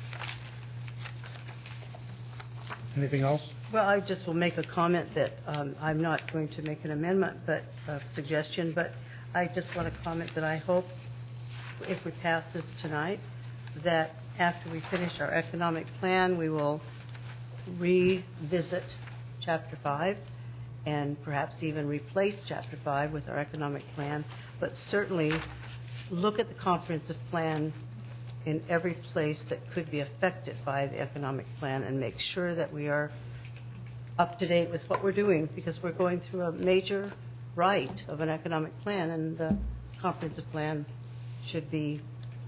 Anything else? Well, I just will make a comment that um, I'm not going to make an amendment, but a suggestion, but I just want to comment that I hope if we pass this tonight, that after we finish our economic plan, we will revisit Chapter five and perhaps even replace Chapter five with our economic plan, but certainly look at the comprehensive plan in every place that could be affected by the economic plan and make sure that we are up to date with what we're doing, because we're going through a major right of an economic plan, and the comprehensive plan should be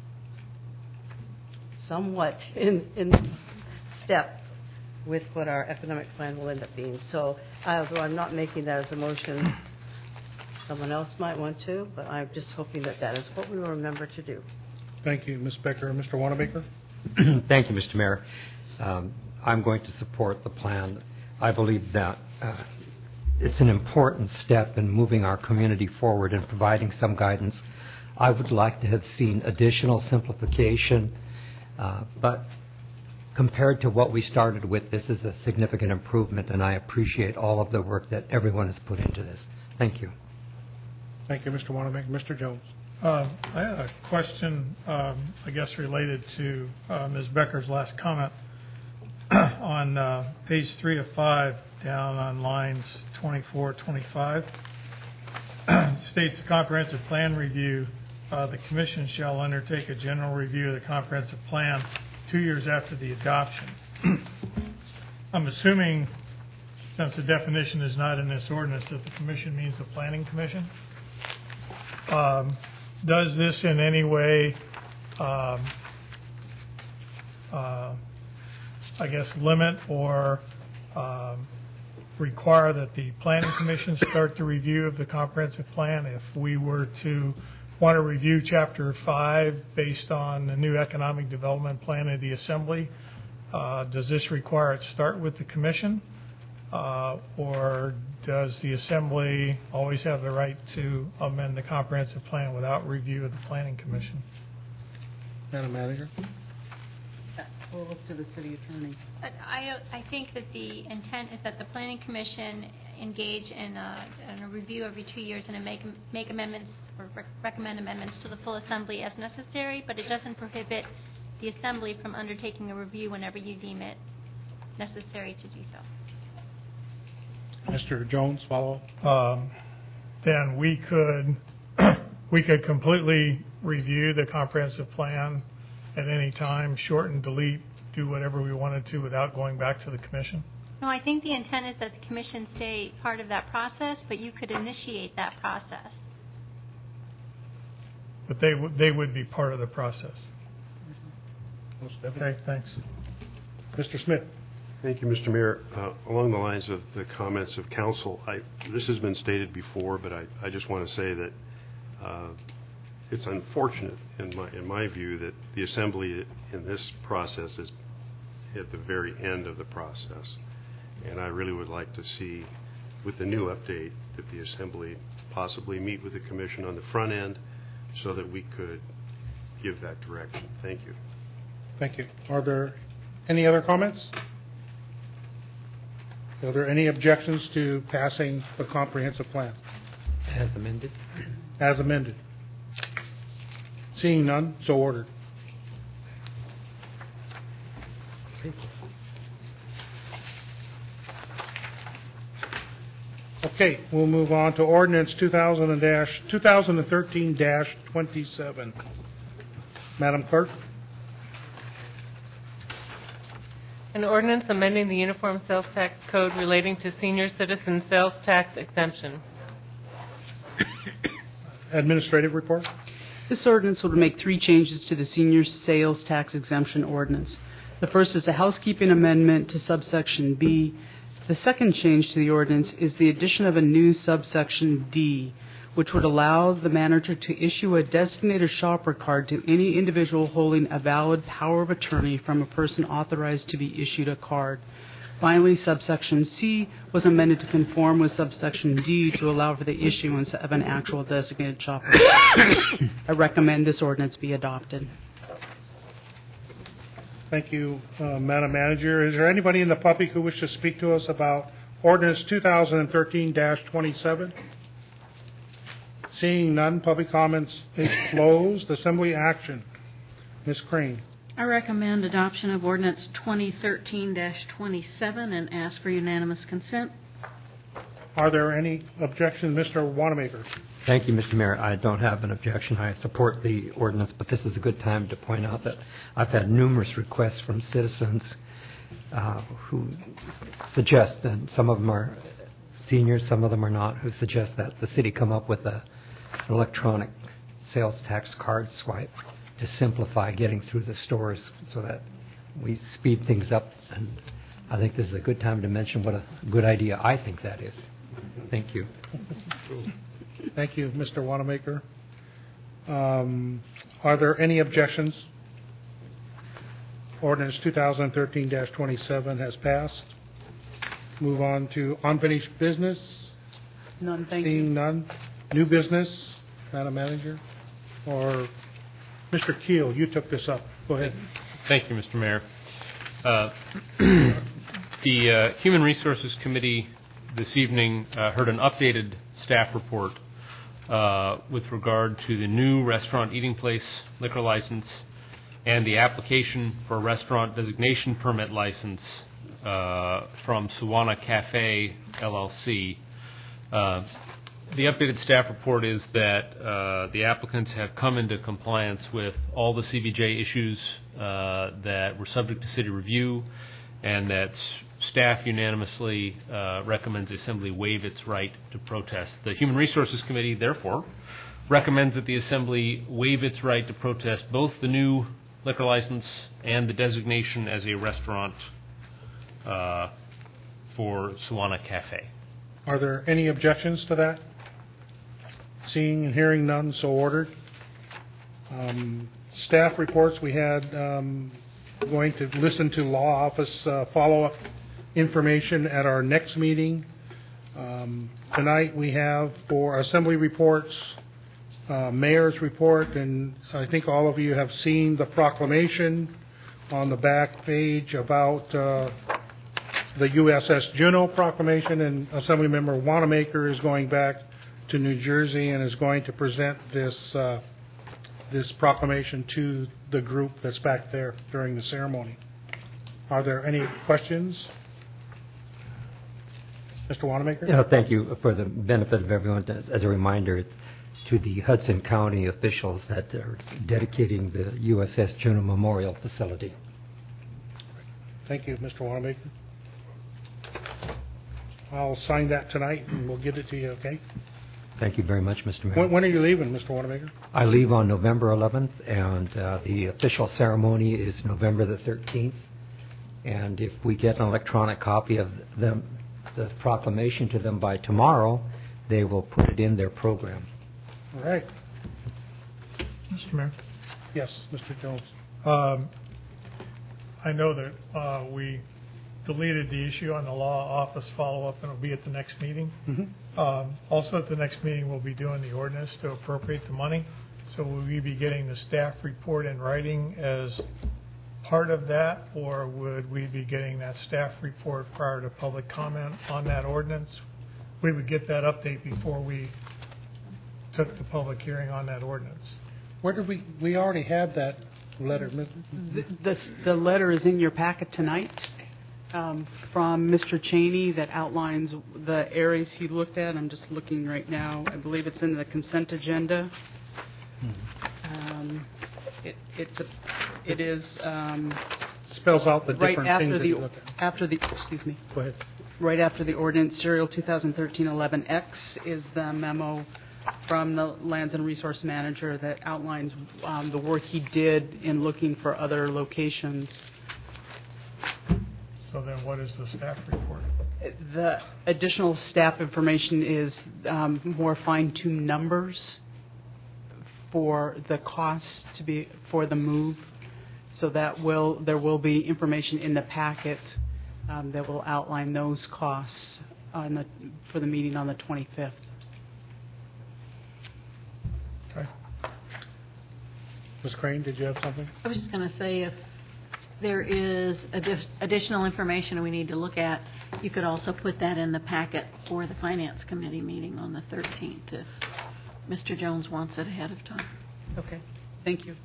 somewhat in, in step with what our economic plan will end up being. So, although I'm not making that as a motion, someone else might want to, but I'm just hoping that that is what we will remember to do. Thank you, Miz Becker. Mister Wanamaker? Thank you, Mister Mayor. Um, I'm going to support the plan. I believe that uh, it's an important step in moving our community forward and providing some guidance. I would like to have seen additional simplification, uh, but compared to what we started with, this is a significant improvement, and I appreciate all of the work that everyone has put into this. Thank you. Thank you, Mister Wanamaker. Mister Jones? Uh, I had a question, um, I guess, related to uh, Miz Becker's last comment. On uh, page three of five, down on lines twenty-four, twenty-five, states the comprehensive plan review, uh, the commission shall undertake a general review of the comprehensive plan two years after the adoption. I'm assuming, since the definition is not in this ordinance, that the commission means the planning commission. Um, does this in any way, um, uh, I guess, limit or um, require that the planning commission start the review of the comprehensive plan? If we were to want to review Chapter five based on the new economic development plan of the Assembly, uh, does this require it start with the commission? Uh, or does the Assembly always have the right to amend the comprehensive plan without review of the Planning Commission? Madam Manager? We'll look to the city attorney. But I, I think that the intent is that the Planning Commission engage in a, in a review every two years and make, make amendments or rec- recommend amendments to the full Assembly as necessary, but it doesn't prohibit the Assembly from undertaking a review whenever you deem it necessary to do so. Mister Jones, follow. Um, then we could we could completely review the comprehensive plan at any time, shorten, delete, do whatever we wanted to without going back to the commission? No, I think the intent is that the commission stay part of that process, but you could initiate that process. But they would they would be part of the process. Okay, thanks. Mister Smith? Thank you, Mister Mayor. Uh, along the lines of the comments of council, I, this has been stated before, but I, I just want to say that uh, it's unfortunate, in my in my view, that the Assembly in this process is at the very end of the process. And I really would like to see, with the new update, that the Assembly possibly meet with the Commission on the front end so that we could give that direction. Thank you. Thank you. Are there any other comments? Are there any objections to passing the comprehensive plan? As amended. As amended. Seeing none, so ordered. Okay, we'll move on to ordinance two thousand dash, twenty thirteen dash twenty-seven. Madam Clerk? An ordinance amending the Uniform Sales Tax Code relating to senior citizen sales tax exemption. Administrative report? This ordinance would make three changes to the senior sales tax exemption ordinance. The first is a housekeeping amendment to subsection B. The second change to the ordinance is the addition of a new subsection D, which would allow the manager to issue a designated shopper card to any individual holding a valid power of attorney from a person authorized to be issued a card. Finally, subsection C was amended to conform with subsection D to allow for the issuance of an actual designated shopper. I recommend this ordinance be adopted. Thank you, uh, Madam Manager. Is there anybody in the public who wishes to speak to us about ordinance two thousand thirteen dash twenty-seven? Seeing none, public comments is closed. Assembly action. Miz Crane. I recommend adoption of ordinance twenty thirteen dash twenty-seven and ask for unanimous consent. Are there any objections? Mister Wanamaker. Thank you, Mister Mayor. I don't have an objection. I support the ordinance, but this is a good time to point out that I've had numerous requests from citizens uh, who suggest, and some of them are seniors, some of them are not, who suggest that the city come up with a, an electronic sales tax card swipe to simplify getting through the stores so that we speed things up. And I think this is a good time to mention what a good idea I think that is. Thank you. Thank you, Mister Wanamaker. Um, are there any objections? Ordinance two thousand thirteen dash twenty-seven has passed. Move on to unfinished business. None, thank Seeing you. none. New business, Madam Manager? Or Mister Keel, you took this up. Go ahead. Thank you, Mister Mayor. Uh, the uh, Human Resources Committee this evening uh, heard an updated staff report uh, with regard to the new restaurant eating place liquor license and the application for a restaurant designation permit license uh, from Suwana Cafe, L L C. Uh, the updated staff report is that uh, the applicants have come into compliance with all the C B J issues uh, that were subject to city review, and that staff unanimously uh, recommends the Assembly waive its right to protest. The Human Resources Committee, therefore, recommends that the Assembly waive its right to protest both the new liquor license and the designation as a restaurant uh, for Suwana Cafe. Are there any objections to that? Seeing and hearing none, so ordered. Um, staff reports, we had um, going to listen to law office uh, follow-up information at our next meeting. Um, tonight we have for assembly reports, uh, mayor's report, and I think all of you have seen the proclamation on the back page about uh, the U S S Juneau proclamation, and Assemblymember Wanamaker is going back to New Jersey and is going to present this uh, this proclamation to the group that's back there during the ceremony. Are there any questions? Mister Wanamaker? Yeah, thank you. For the benefit of everyone, as a reminder to the Hudson County officials that are dedicating the U S S Juneau Memorial Facility. Thank you, Mister Wanamaker. I'll sign that tonight and we'll get it to you, okay? Thank you very much, Mister Mayor. When, when are you leaving, Mister Wanamaker? I leave on November eleventh, and uh, the official ceremony is November the thirteenth. And if we get an electronic copy of them, the proclamation to them by tomorrow, they will put it in their program. All right. Mister Mayor? Yes, Mister Jones. Um, I know that uh, we deleted the issue on the law office follow-up, and it'll be at the next meeting. Mm-hmm. Um, also at the next meeting, we'll be doing the ordinance to appropriate the money. So will we be getting the staff report in writing as part of that, or would we be getting that staff report prior to public comment on that ordinance? We would get that update before we took the public hearing on that ordinance. Where did we, we already had that letter. The, the, the letter is in your packet tonight. um, from Mister Cheney that outlines the areas he looked at. I'm just looking right now. I believe it's in the consent agenda. Um, it, it's a, it is um, spells out the right different after things that the you look at. after the excuse me. Go ahead. Right after the ordinance serial twenty thirteen eleven X is the memo from the Lands and Resource Manager that outlines um, the work he did in looking for other locations. So then what is the staff report? The additional staff information is um, more fine-tuned numbers for the costs to be for the move. So that will there will be information in the packet um, that will outline those costs on the, for the meeting on the twenty-fifth. Okay. Miz Crane, did you have something? I was just going to say if there is addi- additional information we need to look at, you could also put that in the packet for the Finance Committee meeting on the thirteenth if Mister Jones wants it ahead of time. Okay. Thank you.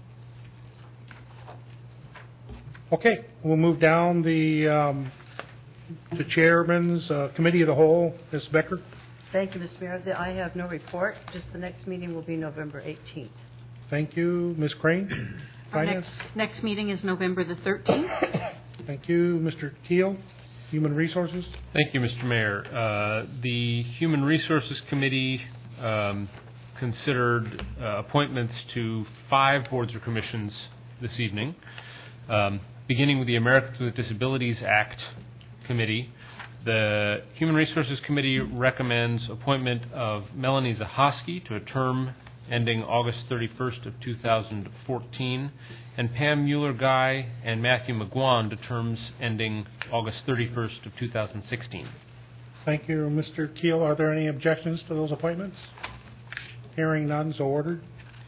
Okay, we'll move down the um, to Chairman's uh, Committee of the Whole. Miz Becker. Thank you, Mister Mayor. The- I have no report. Just the next meeting will be November eighteenth. Thank you, Miz Crane. Our Finance. next, next meeting is November the thirteenth. Thank you, Mister Keel. Human Resources. Thank you, Mister Mayor. Uh, the Human Resources Committee um, considered uh, appointments to five boards or commissions this evening, um, beginning with the Americans with Disabilities Act Committee. The Human Resources Committee recommends appointment of Melanie Zahoski to a term ending August thirty-first of two thousand fourteen, and Pam Mueller-Guy and Matthew McGuan to terms ending August thirty-first of two thousand sixteen. Thank you, Mister Keel. Are there any objections to those appointments? Hearing none, so ordered.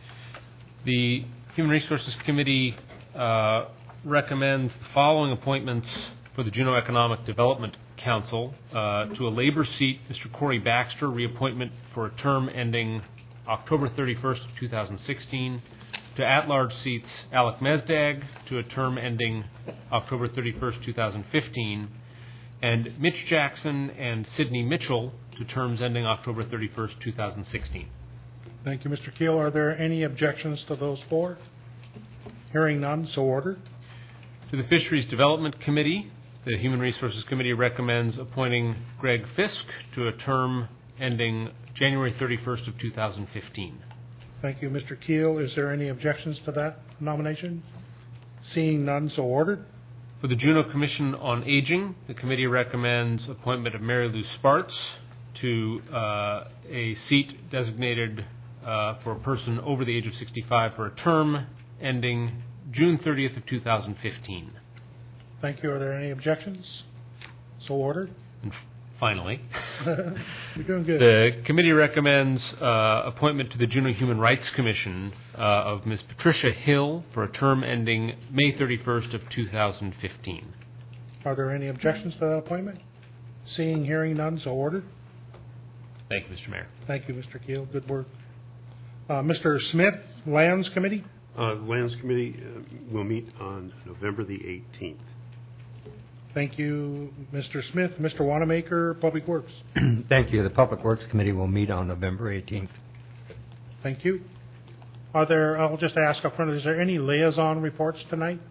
The Human Resources Committee uh, recommends the following appointments for the Juneau Economic Development Council. Uh, to a labor seat, Mister Corey Baxter, reappointment for a term ending October thirty-first of two thousand sixteen. To at-large seats, Alec Mesdag, to a term ending October thirty-first, two thousand fifteen. And Mitch Jackson and Sidney Mitchell to terms ending October thirty-first, two thousand sixteen. Thank you, Mister Keel. Are there any objections to those four? Hearing none, so ordered. To the Fisheries Development Committee, the Human Resources Committee recommends appointing Greg Fisk to a term ending January thirty-first of two thousand fifteen. Thank you, Mister Keel. Is there any objections to that nomination? Seeing none, so ordered. For the Juneau Commission on Aging, the committee recommends appointment of Mary Lou Sparts to uh, a seat designated uh, for a person over the age of sixty-five for a term ending June thirtieth of two thousand fifteen. Thank you. Are there any objections? So ordered. And finally, you're doing good. The committee recommends uh, appointment to the Juneau Human Rights Commission uh, of Miz Patricia Hill for a term ending May thirty-first of two thousand fifteen. Are there any objections to that appointment? Seeing, hearing none, so ordered. Thank you, Mister Mayor. Thank you, Mister Keel. Good work. Uh, Mister Smith, Lands Committee. Uh, Lands Committee uh, will meet on November the eighteenth. Thank you, Mister Smith. Mister Wanamaker, Public Works. Thank you. The Public Works Committee will meet on November eighteenth. Thank you. Are there, I'll just ask up front, is there any liaison reports tonight?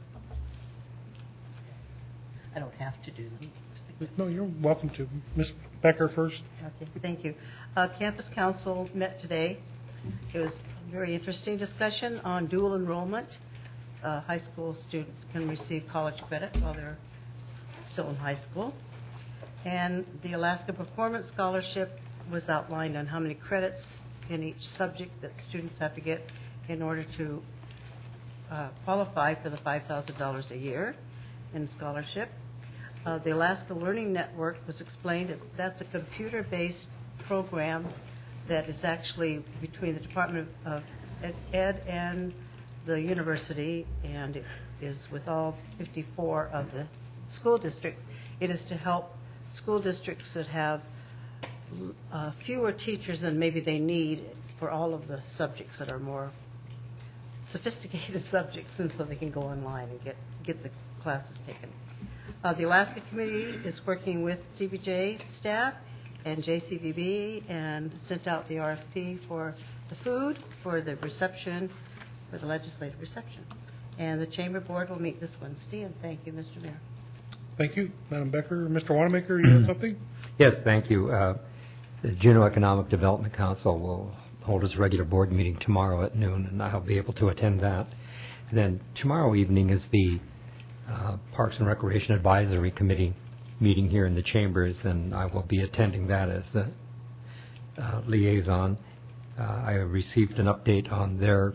I don't have to do them. No, you're welcome to. Miz Becker first. Okay, thank you. Uh, Campus Council met today. It was a very interesting discussion on dual enrollment. Uh, high school students can receive college credit while they're still in high school. And the Alaska Performance Scholarship was outlined on how many credits in each subject that students have to get in order to uh, qualify for the five thousand dollars a year in scholarship. Uh, the Alaska Learning Network was explained as that's a computer-based program that is actually between the Department of Ed and the university, and it is with all fifty-four of the school districts. It is to help school districts that have uh, fewer teachers than maybe they need for all of the subjects that are more sophisticated subjects, and so they can go online and get, get the classes taken. Uh, The Alaska Committee is working with C B J staff and J C V B and sent out the R F P for the food for the reception, for the legislative reception. And the Chamber Board will meet this Wednesday, and thank you, Mister Mayor. Thank you, Madam Becker. Mister Wanamaker, you have something? Yes, thank you. Uh, the Juneau Economic Development Council will hold its regular board meeting tomorrow at noon, and I'll be able to attend that. And then tomorrow evening is the uh, Parks and Recreation Advisory Committee meeting here in the chambers, and I will be attending that as the uh, liaison. Uh, I received an update on their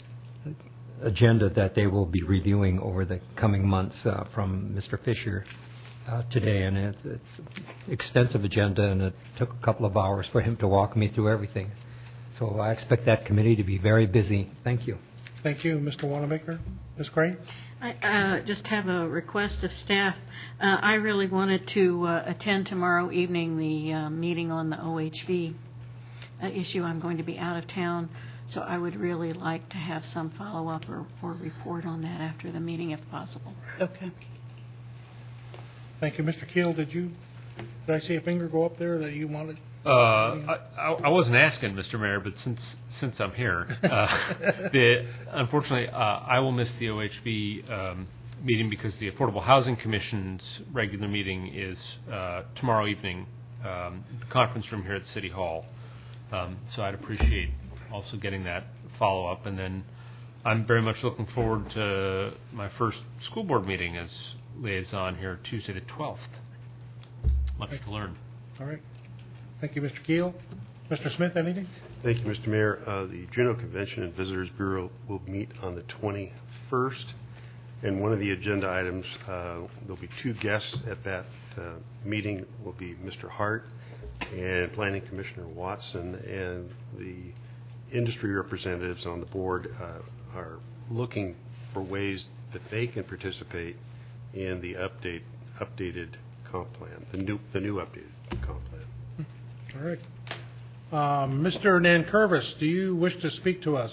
agenda that they will be reviewing over the coming months uh, from Mister Fisher uh, today, and it's, it's extensive agenda, and it took a couple of hours for him to walk me through everything. So I expect that committee to be very busy. Thank you. Thank you, Mister Wanamaker. Miz Crane? I uh, just have a request of staff. Uh, I really wanted to uh, attend tomorrow evening the uh, meeting on the O H V uh, issue. I'm going to be out of town, so I would really like to have some follow-up or, or report on that after the meeting if possible. Okay. Thank you. Mister Keel, did you, did I see a finger go up there that you wanted? Uh, I, I wasn't asking, Mister Mayor, but since since I'm here, uh, the, unfortunately, uh, I will miss the O H V um, meeting because the Affordable Housing Commission's regular meeting is uh, tomorrow evening, um, the conference room here at City Hall. Um, so I'd appreciate also getting that follow-up. And then I'm very much looking forward to my first school board meeting as liaison here Tuesday the twelfth. Much to learn. All right. Thank you, Mister Keel. Mister Smith, anything? Thank you, Mister Mayor. Uh, the Juneau Convention and Visitors Bureau will meet on the twenty-first, and one of the agenda items, uh, there'll be two guests at that uh, meeting, will be Mister Hart and Planning Commissioner Watson, and the industry representatives on the board uh, are looking for ways that they can participate in the update updated comp plan, the new the new updated comp plan. All right. Um, Mister Nankervis, do you wish to speak to us?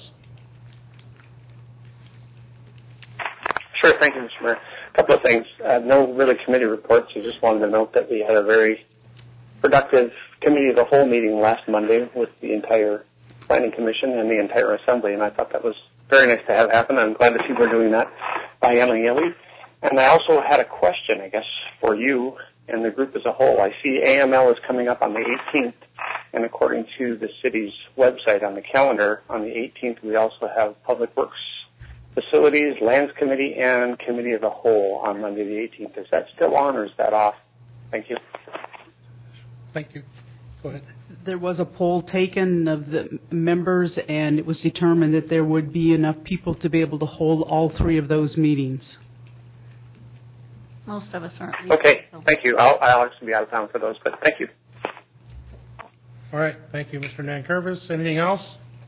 Sure, thank you, Mister Mayor. A couple of things. Uh, no really committee reports. I just wanted to note that we had a very productive committee of the whole meeting last Monday with the entire Planning Commission and the entire Assembly, and I thought that was very nice to have happen. I'm glad that people are doing that biennially. And I also had a question, I guess, for you and the group as a whole. I see A M L is coming up on the eighteenth, and according to the city's website on the calendar, on the eighteenth we also have Public Works Facilities, Lands Committee, and Committee of the Whole on Monday the eighteenth. Is that still on or is that off? Thank you. Thank you. Go ahead. There was a poll taken of the members, and it was determined that there would be enough people to be able to hold all three of those meetings. Most of us aren't. Okay, thank you. I'll, I'll actually be out of town for those, but thank you. All right. Thank you, Mister Nankervis. Anything else?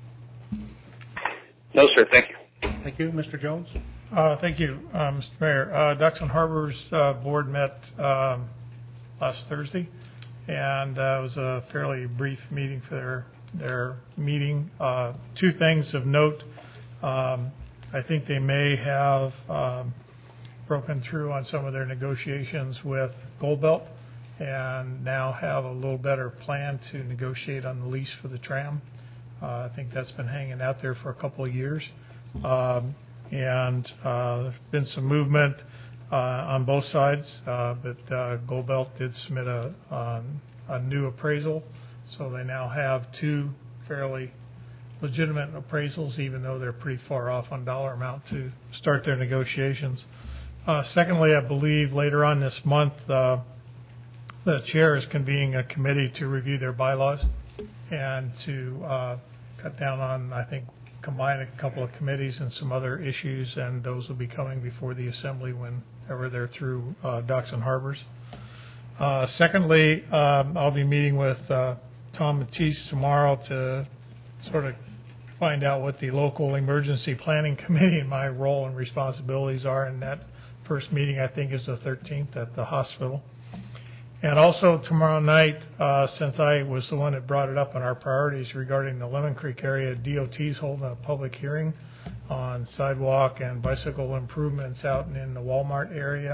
No, sir. Thank you. Thank you. Mister Jones? Uh, thank you, uh, Mister Mayor. Uh, Ducks and Harbors uh, board met um, last Thursday, and uh, it was a fairly brief meeting for their, their meeting. Uh, two things of note. Um, I think they may have um, broken through on some of their negotiations with Goldbelt and now have a little better plan to negotiate on the lease for the tram. Uh, I think that's been hanging out there for a couple of years. Um, and uh, there's been some movement uh, on both sides, uh, but uh, Goldbelt did submit a, um, a new appraisal, so they now have two fairly legitimate appraisals, even though they're pretty far off on dollar amount to start their negotiations. Uh, secondly, I believe later on this month, uh, the chair is convening a committee to review their bylaws and to uh, cut down on, I think, combine a couple of committees and some other issues, and those will be coming before the Assembly whenever they're through uh, Docks and Harbors. Uh, secondly, um, I'll be meeting with uh, Tom Matisse tomorrow to sort of find out what the local emergency planning committee and my role and responsibilities are in that first meeting. I think is the thirteenth at the hospital. And also tomorrow night, uh, since I was the one that brought it up on our priorities regarding the Lemon Creek area, D O T is holding a public hearing on sidewalk and bicycle improvements out in the Walmart area.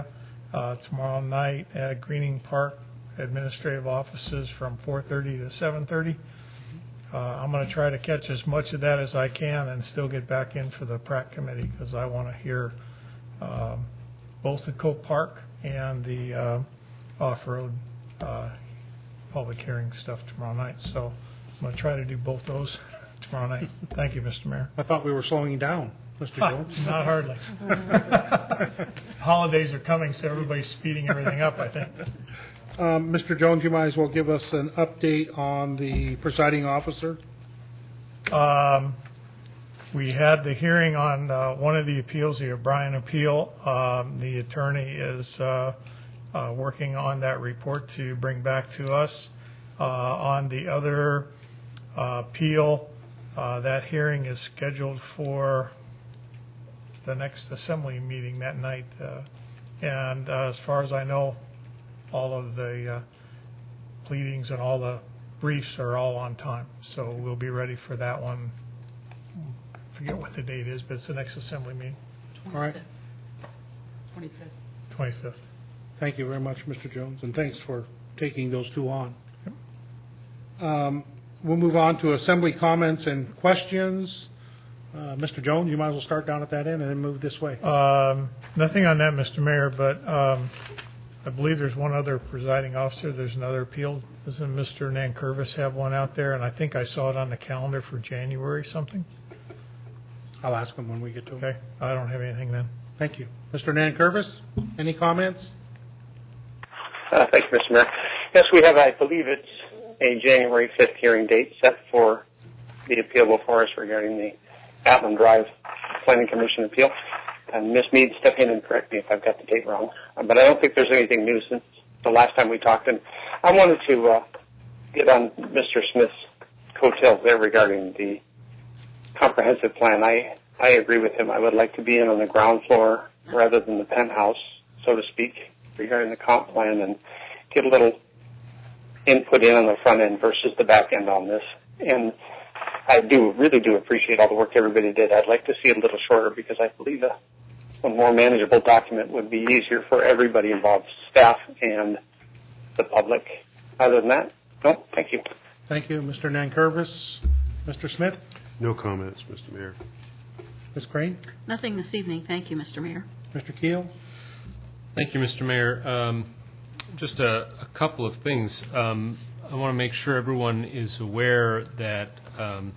uh, tomorrow night at Greening Park Administrative Offices from four thirty to seven thirty. Uh, I'm going to try to catch as much of that as I can and still get back in for the Pratt Committee because I want to hear um, both the Cope Park and the uh, off-road uh, public hearing stuff tomorrow night. So I'm going to try to do both those tomorrow night. Thank you, Mister Mayor. I thought we were slowing down, Mister Jones. Not hardly. Holidays are coming, so everybody's speeding everything up, I think. Um, Mister Jones, you might as well give us an update on the presiding officer. Um, we had the hearing on uh, one of the appeals, the O'Brien appeal. Um, the attorney is uh, uh, working on that report to bring back to us. Uh, on the other uh, appeal, uh, that hearing is scheduled for the next assembly meeting that night. Uh, and uh, as far as I know, all of the uh, pleadings and all the briefs are all on time. So we'll be ready for that one. I forget what the date is, but it's the next assembly meeting. All right. twenty-fifth. twenty-fifth. Thank you very much, Mister Jones, and thanks for taking those two on. Um, we'll move on to assembly comments and questions. Uh, Mister Jones, you might as well start down at that end and then move this way. Um, nothing on that, Mister Mayor, but um, I believe there's one other presiding officer. There's another appeal. Doesn't Mister Nankervis have one out there? And I think I saw it on the calendar for January something. I'll ask him when we get to it. Okay. I don't have anything then. Thank you. Mister Nankervis, any comments? Uh, thank you, Mister Mayor. Yes, we have, I believe it's a January fifth hearing date set for the appeal before us regarding the Atlan Drive Planning Commission appeal. And Miz Mead, step in and correct me if I've got the date wrong. Uh, but I don't think there's anything new since the last time we talked. And I wanted to uh, get on Mister Smith's coattails there regarding the comprehensive plan. I, I agree with him. I would like to be in on the ground floor rather than the penthouse, so to speak, regarding the comp plan and get a little input in on the front end versus the back end on this. And I do, really do appreciate all the work everybody did. I'd like to see it a little shorter because I believe a, a more manageable document would be easier for everybody involved, staff and the public. Other than that, no, thank you. Thank you, Mister Nankervis. Mister Smith? No comments, Mister Mayor. Miz Crane? Nothing this evening. Thank you, Mister Mayor. Mister Keel? Thank you, Mister Mayor. Um, just a, a couple of things. Um, I want to make sure everyone is aware that um,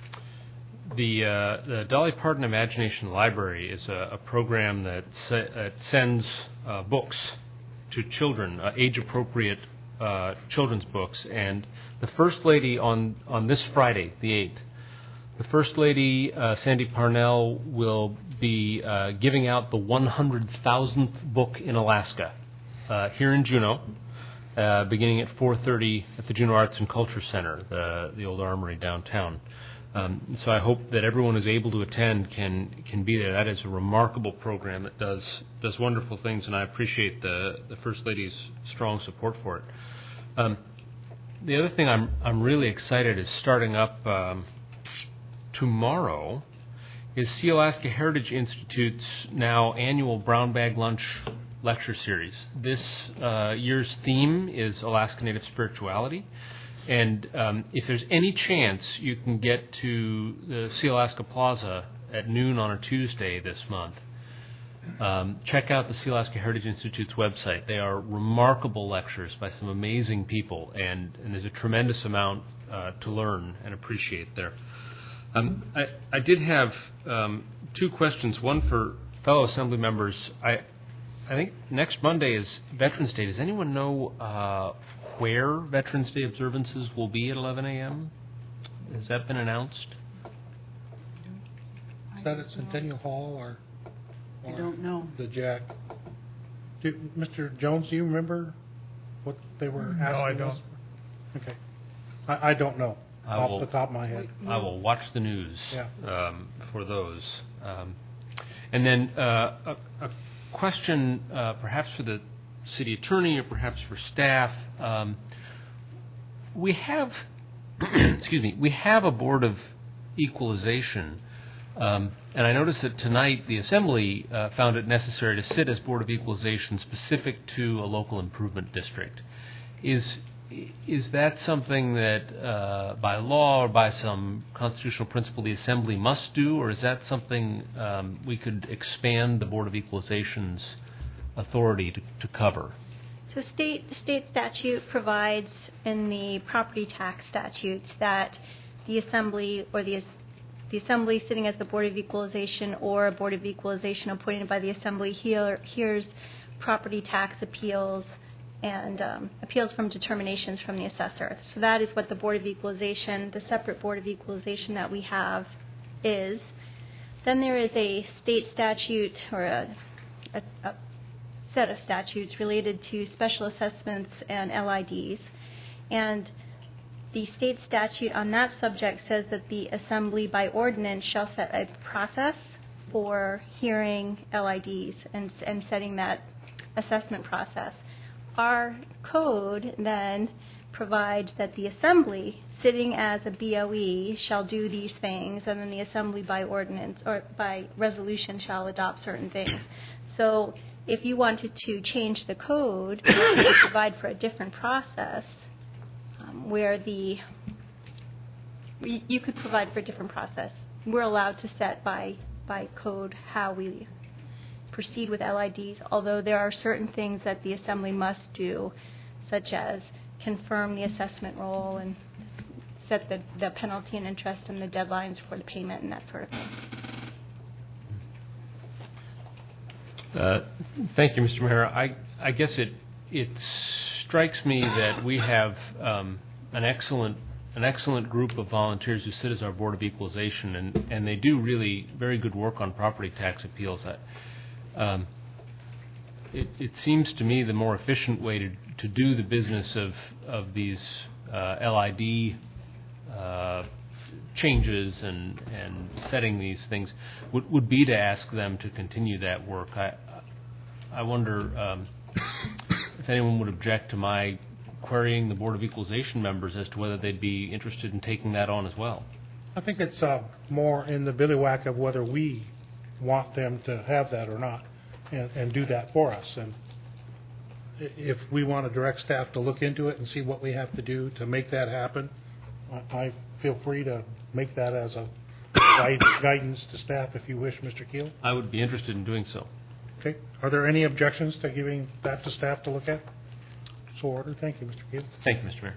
the, uh, the Dolly Parton Imagination Library is a, a program that se- uh, sends uh, books to children, uh, age-appropriate uh, children's books. And the First Lady on, on this Friday, the eighth, the First Lady, uh, Sandy Parnell, will be uh, giving out the one hundred thousandth book in Alaska uh, here in Juneau, uh, beginning at four thirty at the Juneau Arts and Culture Center, the, the old armory downtown. Um, so I hope that everyone who's able to attend can can be there. That is a remarkable program that does does wonderful things, and I appreciate the, the First Lady's strong support for it. Um, the other thing I'm I'm really excited is starting up um, tomorrow is Sealaska Heritage Institute's now annual Brown Bag Lunch lecture series. This uh, year's theme is Alaska Native Spirituality. And um, if there's any chance you can get to the Sealaska Plaza at noon on a Tuesday this month, um, check out the Sealaska Heritage Institute's website. They are remarkable lectures by some amazing people, and, and there's a tremendous amount uh, to learn and appreciate there. Um, I, I did have um, two questions, one for fellow Assembly members. I, I think next Monday is Veterans Day. Does anyone know uh, where Veterans Day observances will be at eleven a.m.? Has that been announced? Is that at Centennial Hall or, or I don't know. the Jack? Do, Mister Jones, do you remember what they were asking? No, I us? don't. Okay. I, I don't know I off will, the top of my head. I will watch the news yeah. um, for those. Um, and then uh, a, a question uh, perhaps for the city attorney or perhaps for staff. Um, we have, excuse me, we have a board of equalization, Um, and I noticed that tonight the Assembly uh, found it necessary to sit as Board of Equalization specific to a local improvement district. Is is that something that uh, by law or by some constitutional principle the Assembly must do, or is that something um, we could expand the Board of Equalization's authority to, to cover? So state state statute provides in the property tax statutes that the Assembly or the the Assembly sitting as the Board of Equalization or a Board of Equalization appointed by the Assembly hear, hears property tax appeals and um, appeals from determinations from the assessor. So that is what the Board of Equalization, the separate Board of Equalization that we have, is. Then there is a state statute or a, a, a set of statutes related to special assessments and L I Ds. And the state statute on that subject says that the Assembly by ordinance shall set a process for hearing L I Ds and, and setting that assessment process. Our code then provides that the Assembly, sitting as a B O E, shall do these things, and then the Assembly by ordinance or by resolution shall adopt certain things. So if you wanted to change the code to provide for a different process, um, where the you could provide for a different process, we're allowed to set by by code how we proceed with L I Ds, although there are certain things that the Assembly must do, such as confirm the assessment roll and set the, the penalty and interest and the deadlines for the payment and that sort of thing. Uh, thank you, Mister Mayor. I, I guess it it strikes me that we have um, an excellent an excellent group of volunteers who sit as our Board of Equalization, and, and they do really very good work on property tax appeals. I, Um, it, it seems to me the more efficient way to, to do the business of, of these uh, L I D uh, changes and, and setting these things would, would be to ask them to continue that work. I, I wonder um, if anyone would object to my querying the Board of Equalization members as to whether they'd be interested in taking that on as well. I think it's uh, more in the billywhack of whether we want them to have that or not, and, and do that for us. And if we want to direct staff to look into it and see what we have to do to make that happen, I, I feel free to make that as a guide, guidance to staff if you wish, Mister Keel. I would be interested in doing so. Okay. Are there any objections to giving that to staff to look at? So ordered. Thank you, Mister Keel. Thank you, Mister Mayor.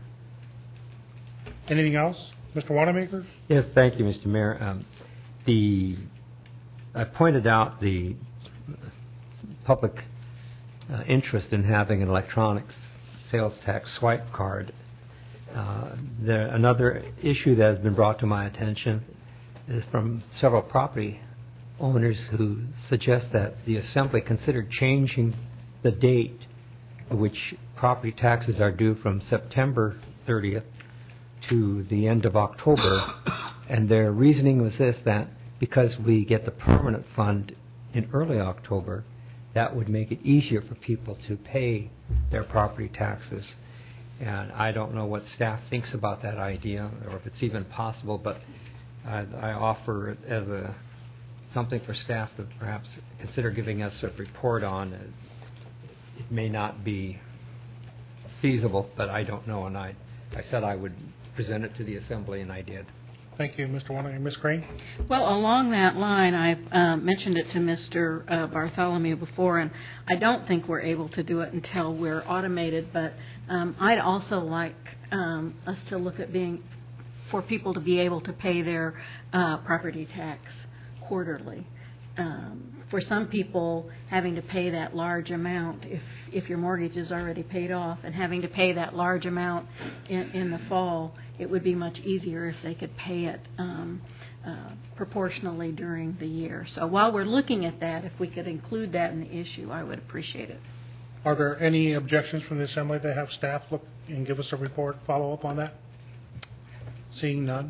Anything else? Mister Wanamaker? Yes, thank you, Mister Mayor. Um, the I pointed out the public uh, interest in having an electronic sales tax swipe card. Uh, there, another issue that has been brought to my attention is from several property owners who suggest that the Assembly considered changing the date at which property taxes are due from September thirtieth to the end of October. And their reasoning was this, that because we get the permanent fund in early October, that would make it easier for people to pay their property taxes. And I don't know what staff thinks about that idea, or if it's even possible, but I, I offer it as a something for staff to perhaps consider giving us a report on. It may not be feasible, but I don't know, and I, I said I would present it to the Assembly, and I did. Thank you, Mister Wanamaker. Miz Crane? Well, along that line, I've uh, mentioned it to Mister Uh, Bartholomew before, and I don't think we're able to do it until we're automated, but um, I'd also like um, us to look at being, for people to be able to pay their uh, property tax quarterly. Um, for some people, having to pay that large amount, if if your mortgage is already paid off, and having to pay that large amount in, in the fall, it would be much easier if they could pay it um, uh, proportionally during the year. So while we're looking at that, if we could include that in the issue, I would appreciate it. Are there any objections from the Assembly to have staff look and give us a report, follow up on that? Seeing none.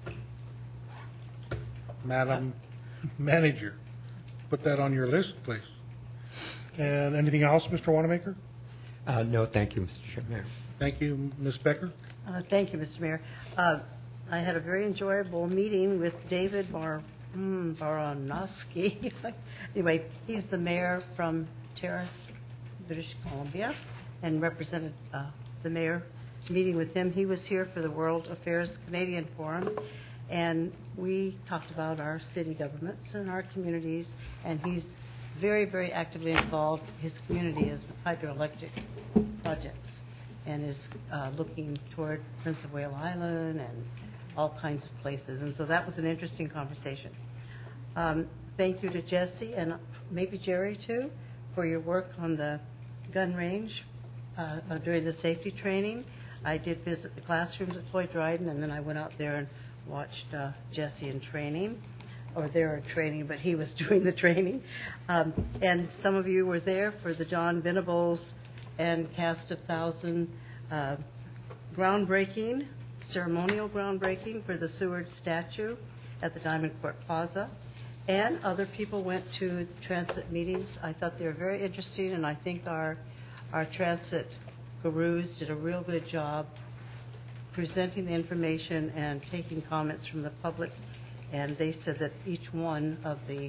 Madam Manager, put that on your list, please. And anything else, Mister Wanamaker? Uh, no, thank you, Mister Chairman. Thank you, Miz Becker. Uh, thank you, Mister Mayor. Uh, I had a very enjoyable meeting with David Bar- mm, Baranowski. Anyway, he's the mayor from Terrace, British Columbia, and represented uh, the mayor meeting with him. He was here for the World Affairs Canadian Forum, and we talked about our city governments and our communities, and he's very, very actively involved. His community is hydroelectric projects and is uh, looking toward Prince of Wales Island and all kinds of places. And so that was an interesting conversation. Um, thank you to Jesse and maybe Jerry too for your work on the gun range uh, uh, during the safety training. I did visit the classrooms at Floyd Dryden, and then I went out there and watched uh, Jesse in training, or they were training, but he was doing the training. Um, and some of you were there for the John Venables and Cast of Thousand uh, groundbreaking, ceremonial groundbreaking for the Seward statue at the Diamond Court Plaza. And other people went to transit meetings. I thought they were very interesting, and I think our our transit gurus did a real good job presenting the information and taking comments from the public. And they said that each one of the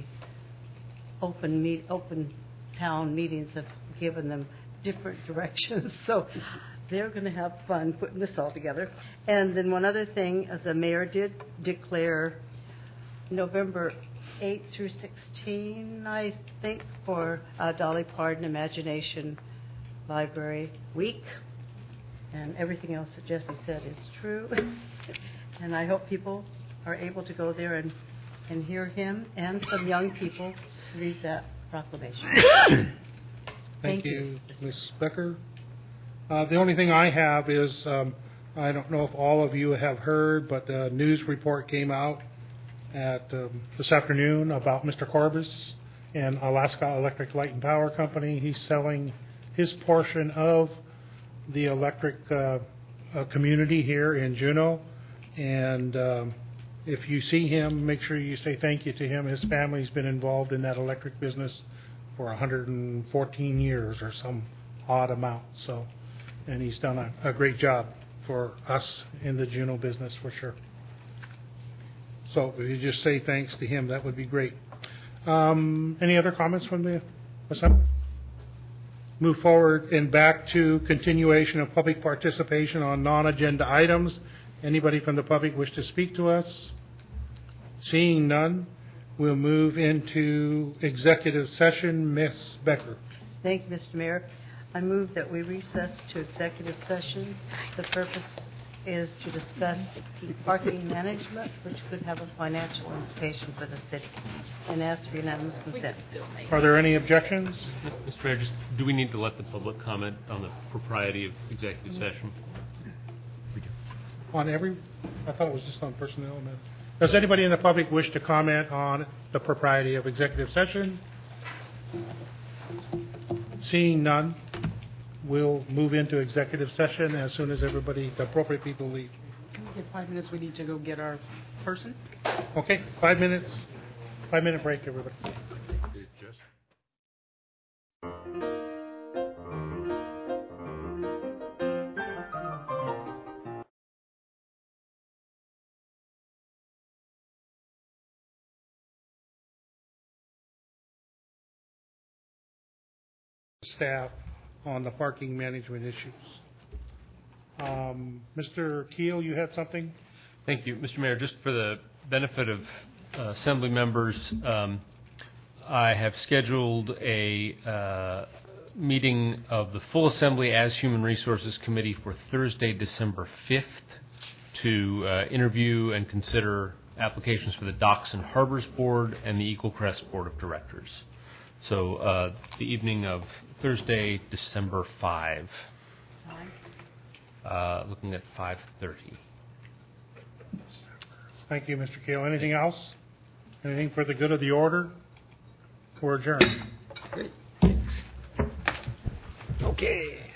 open meet, open town meetings have given them different directions. So they're going to have fun putting this all together. And then one other thing, the mayor did declare November eighth through sixteen, I think, for uh, Dolly Parton Imagination Library Week. And everything else that Jesse said is true. And I hope people are able to go there and, and hear him and some young people read that proclamation. Thank, Thank you, you. Miz Becker. Uh, the only thing I have is, um, I don't know if all of you have heard, but a news report came out at um, this afternoon about Mister Corbis and Alaska Electric Light and Power Company. He's selling his portion of the electric uh, uh, community here in Juneau, and um, if you see him, make sure you say thank you to him. His family's been involved in that electric business for one hundred fourteen years or some odd amount. So, and he's done a, a great job for us in the Juneau business for sure. So if you just say thanks to him, that would be great. Um, any other comments from the assembly? Move forward and back to continuation of public participation on non-agenda items. Anybody from the public wish to speak to us? Seeing none, we'll move into executive session. Miz Becker. Thank you, Mister Mayor. I move that we recess to executive session. The purpose is to discuss parking management, which could have a financial implication for the city, and ask for unanimous consent. Are there any objections? Mister Mayor, just, do we need to let the public comment on the propriety of executive Mm-hmm. session? We do. On every, I thought it was just on personnel matters. Does anybody in the public wish to comment on the propriety of executive session? Seeing none, we'll move into executive session as soon as everybody, the appropriate people leave. Can we get five minutes? We need to go get our person. Okay, five minutes, five minute break, everybody. Staff on the parking management issues. Um, Mister Keel, you had something? Thank you, Mister Mayor. Just for the benefit of uh, Assembly members, um, I have scheduled a uh, meeting of the full Assembly as Human Resources Committee for Thursday, December fifth, to uh, interview and consider applications for the Docks and Harbors Board and the Eagle Crest Board of Directors. So uh, the evening of Thursday, December fifth, uh, looking at five thirty. Thank you, Mister Keel. Anything else? Anything for the good of the order? We're adjourned. Great. Okay.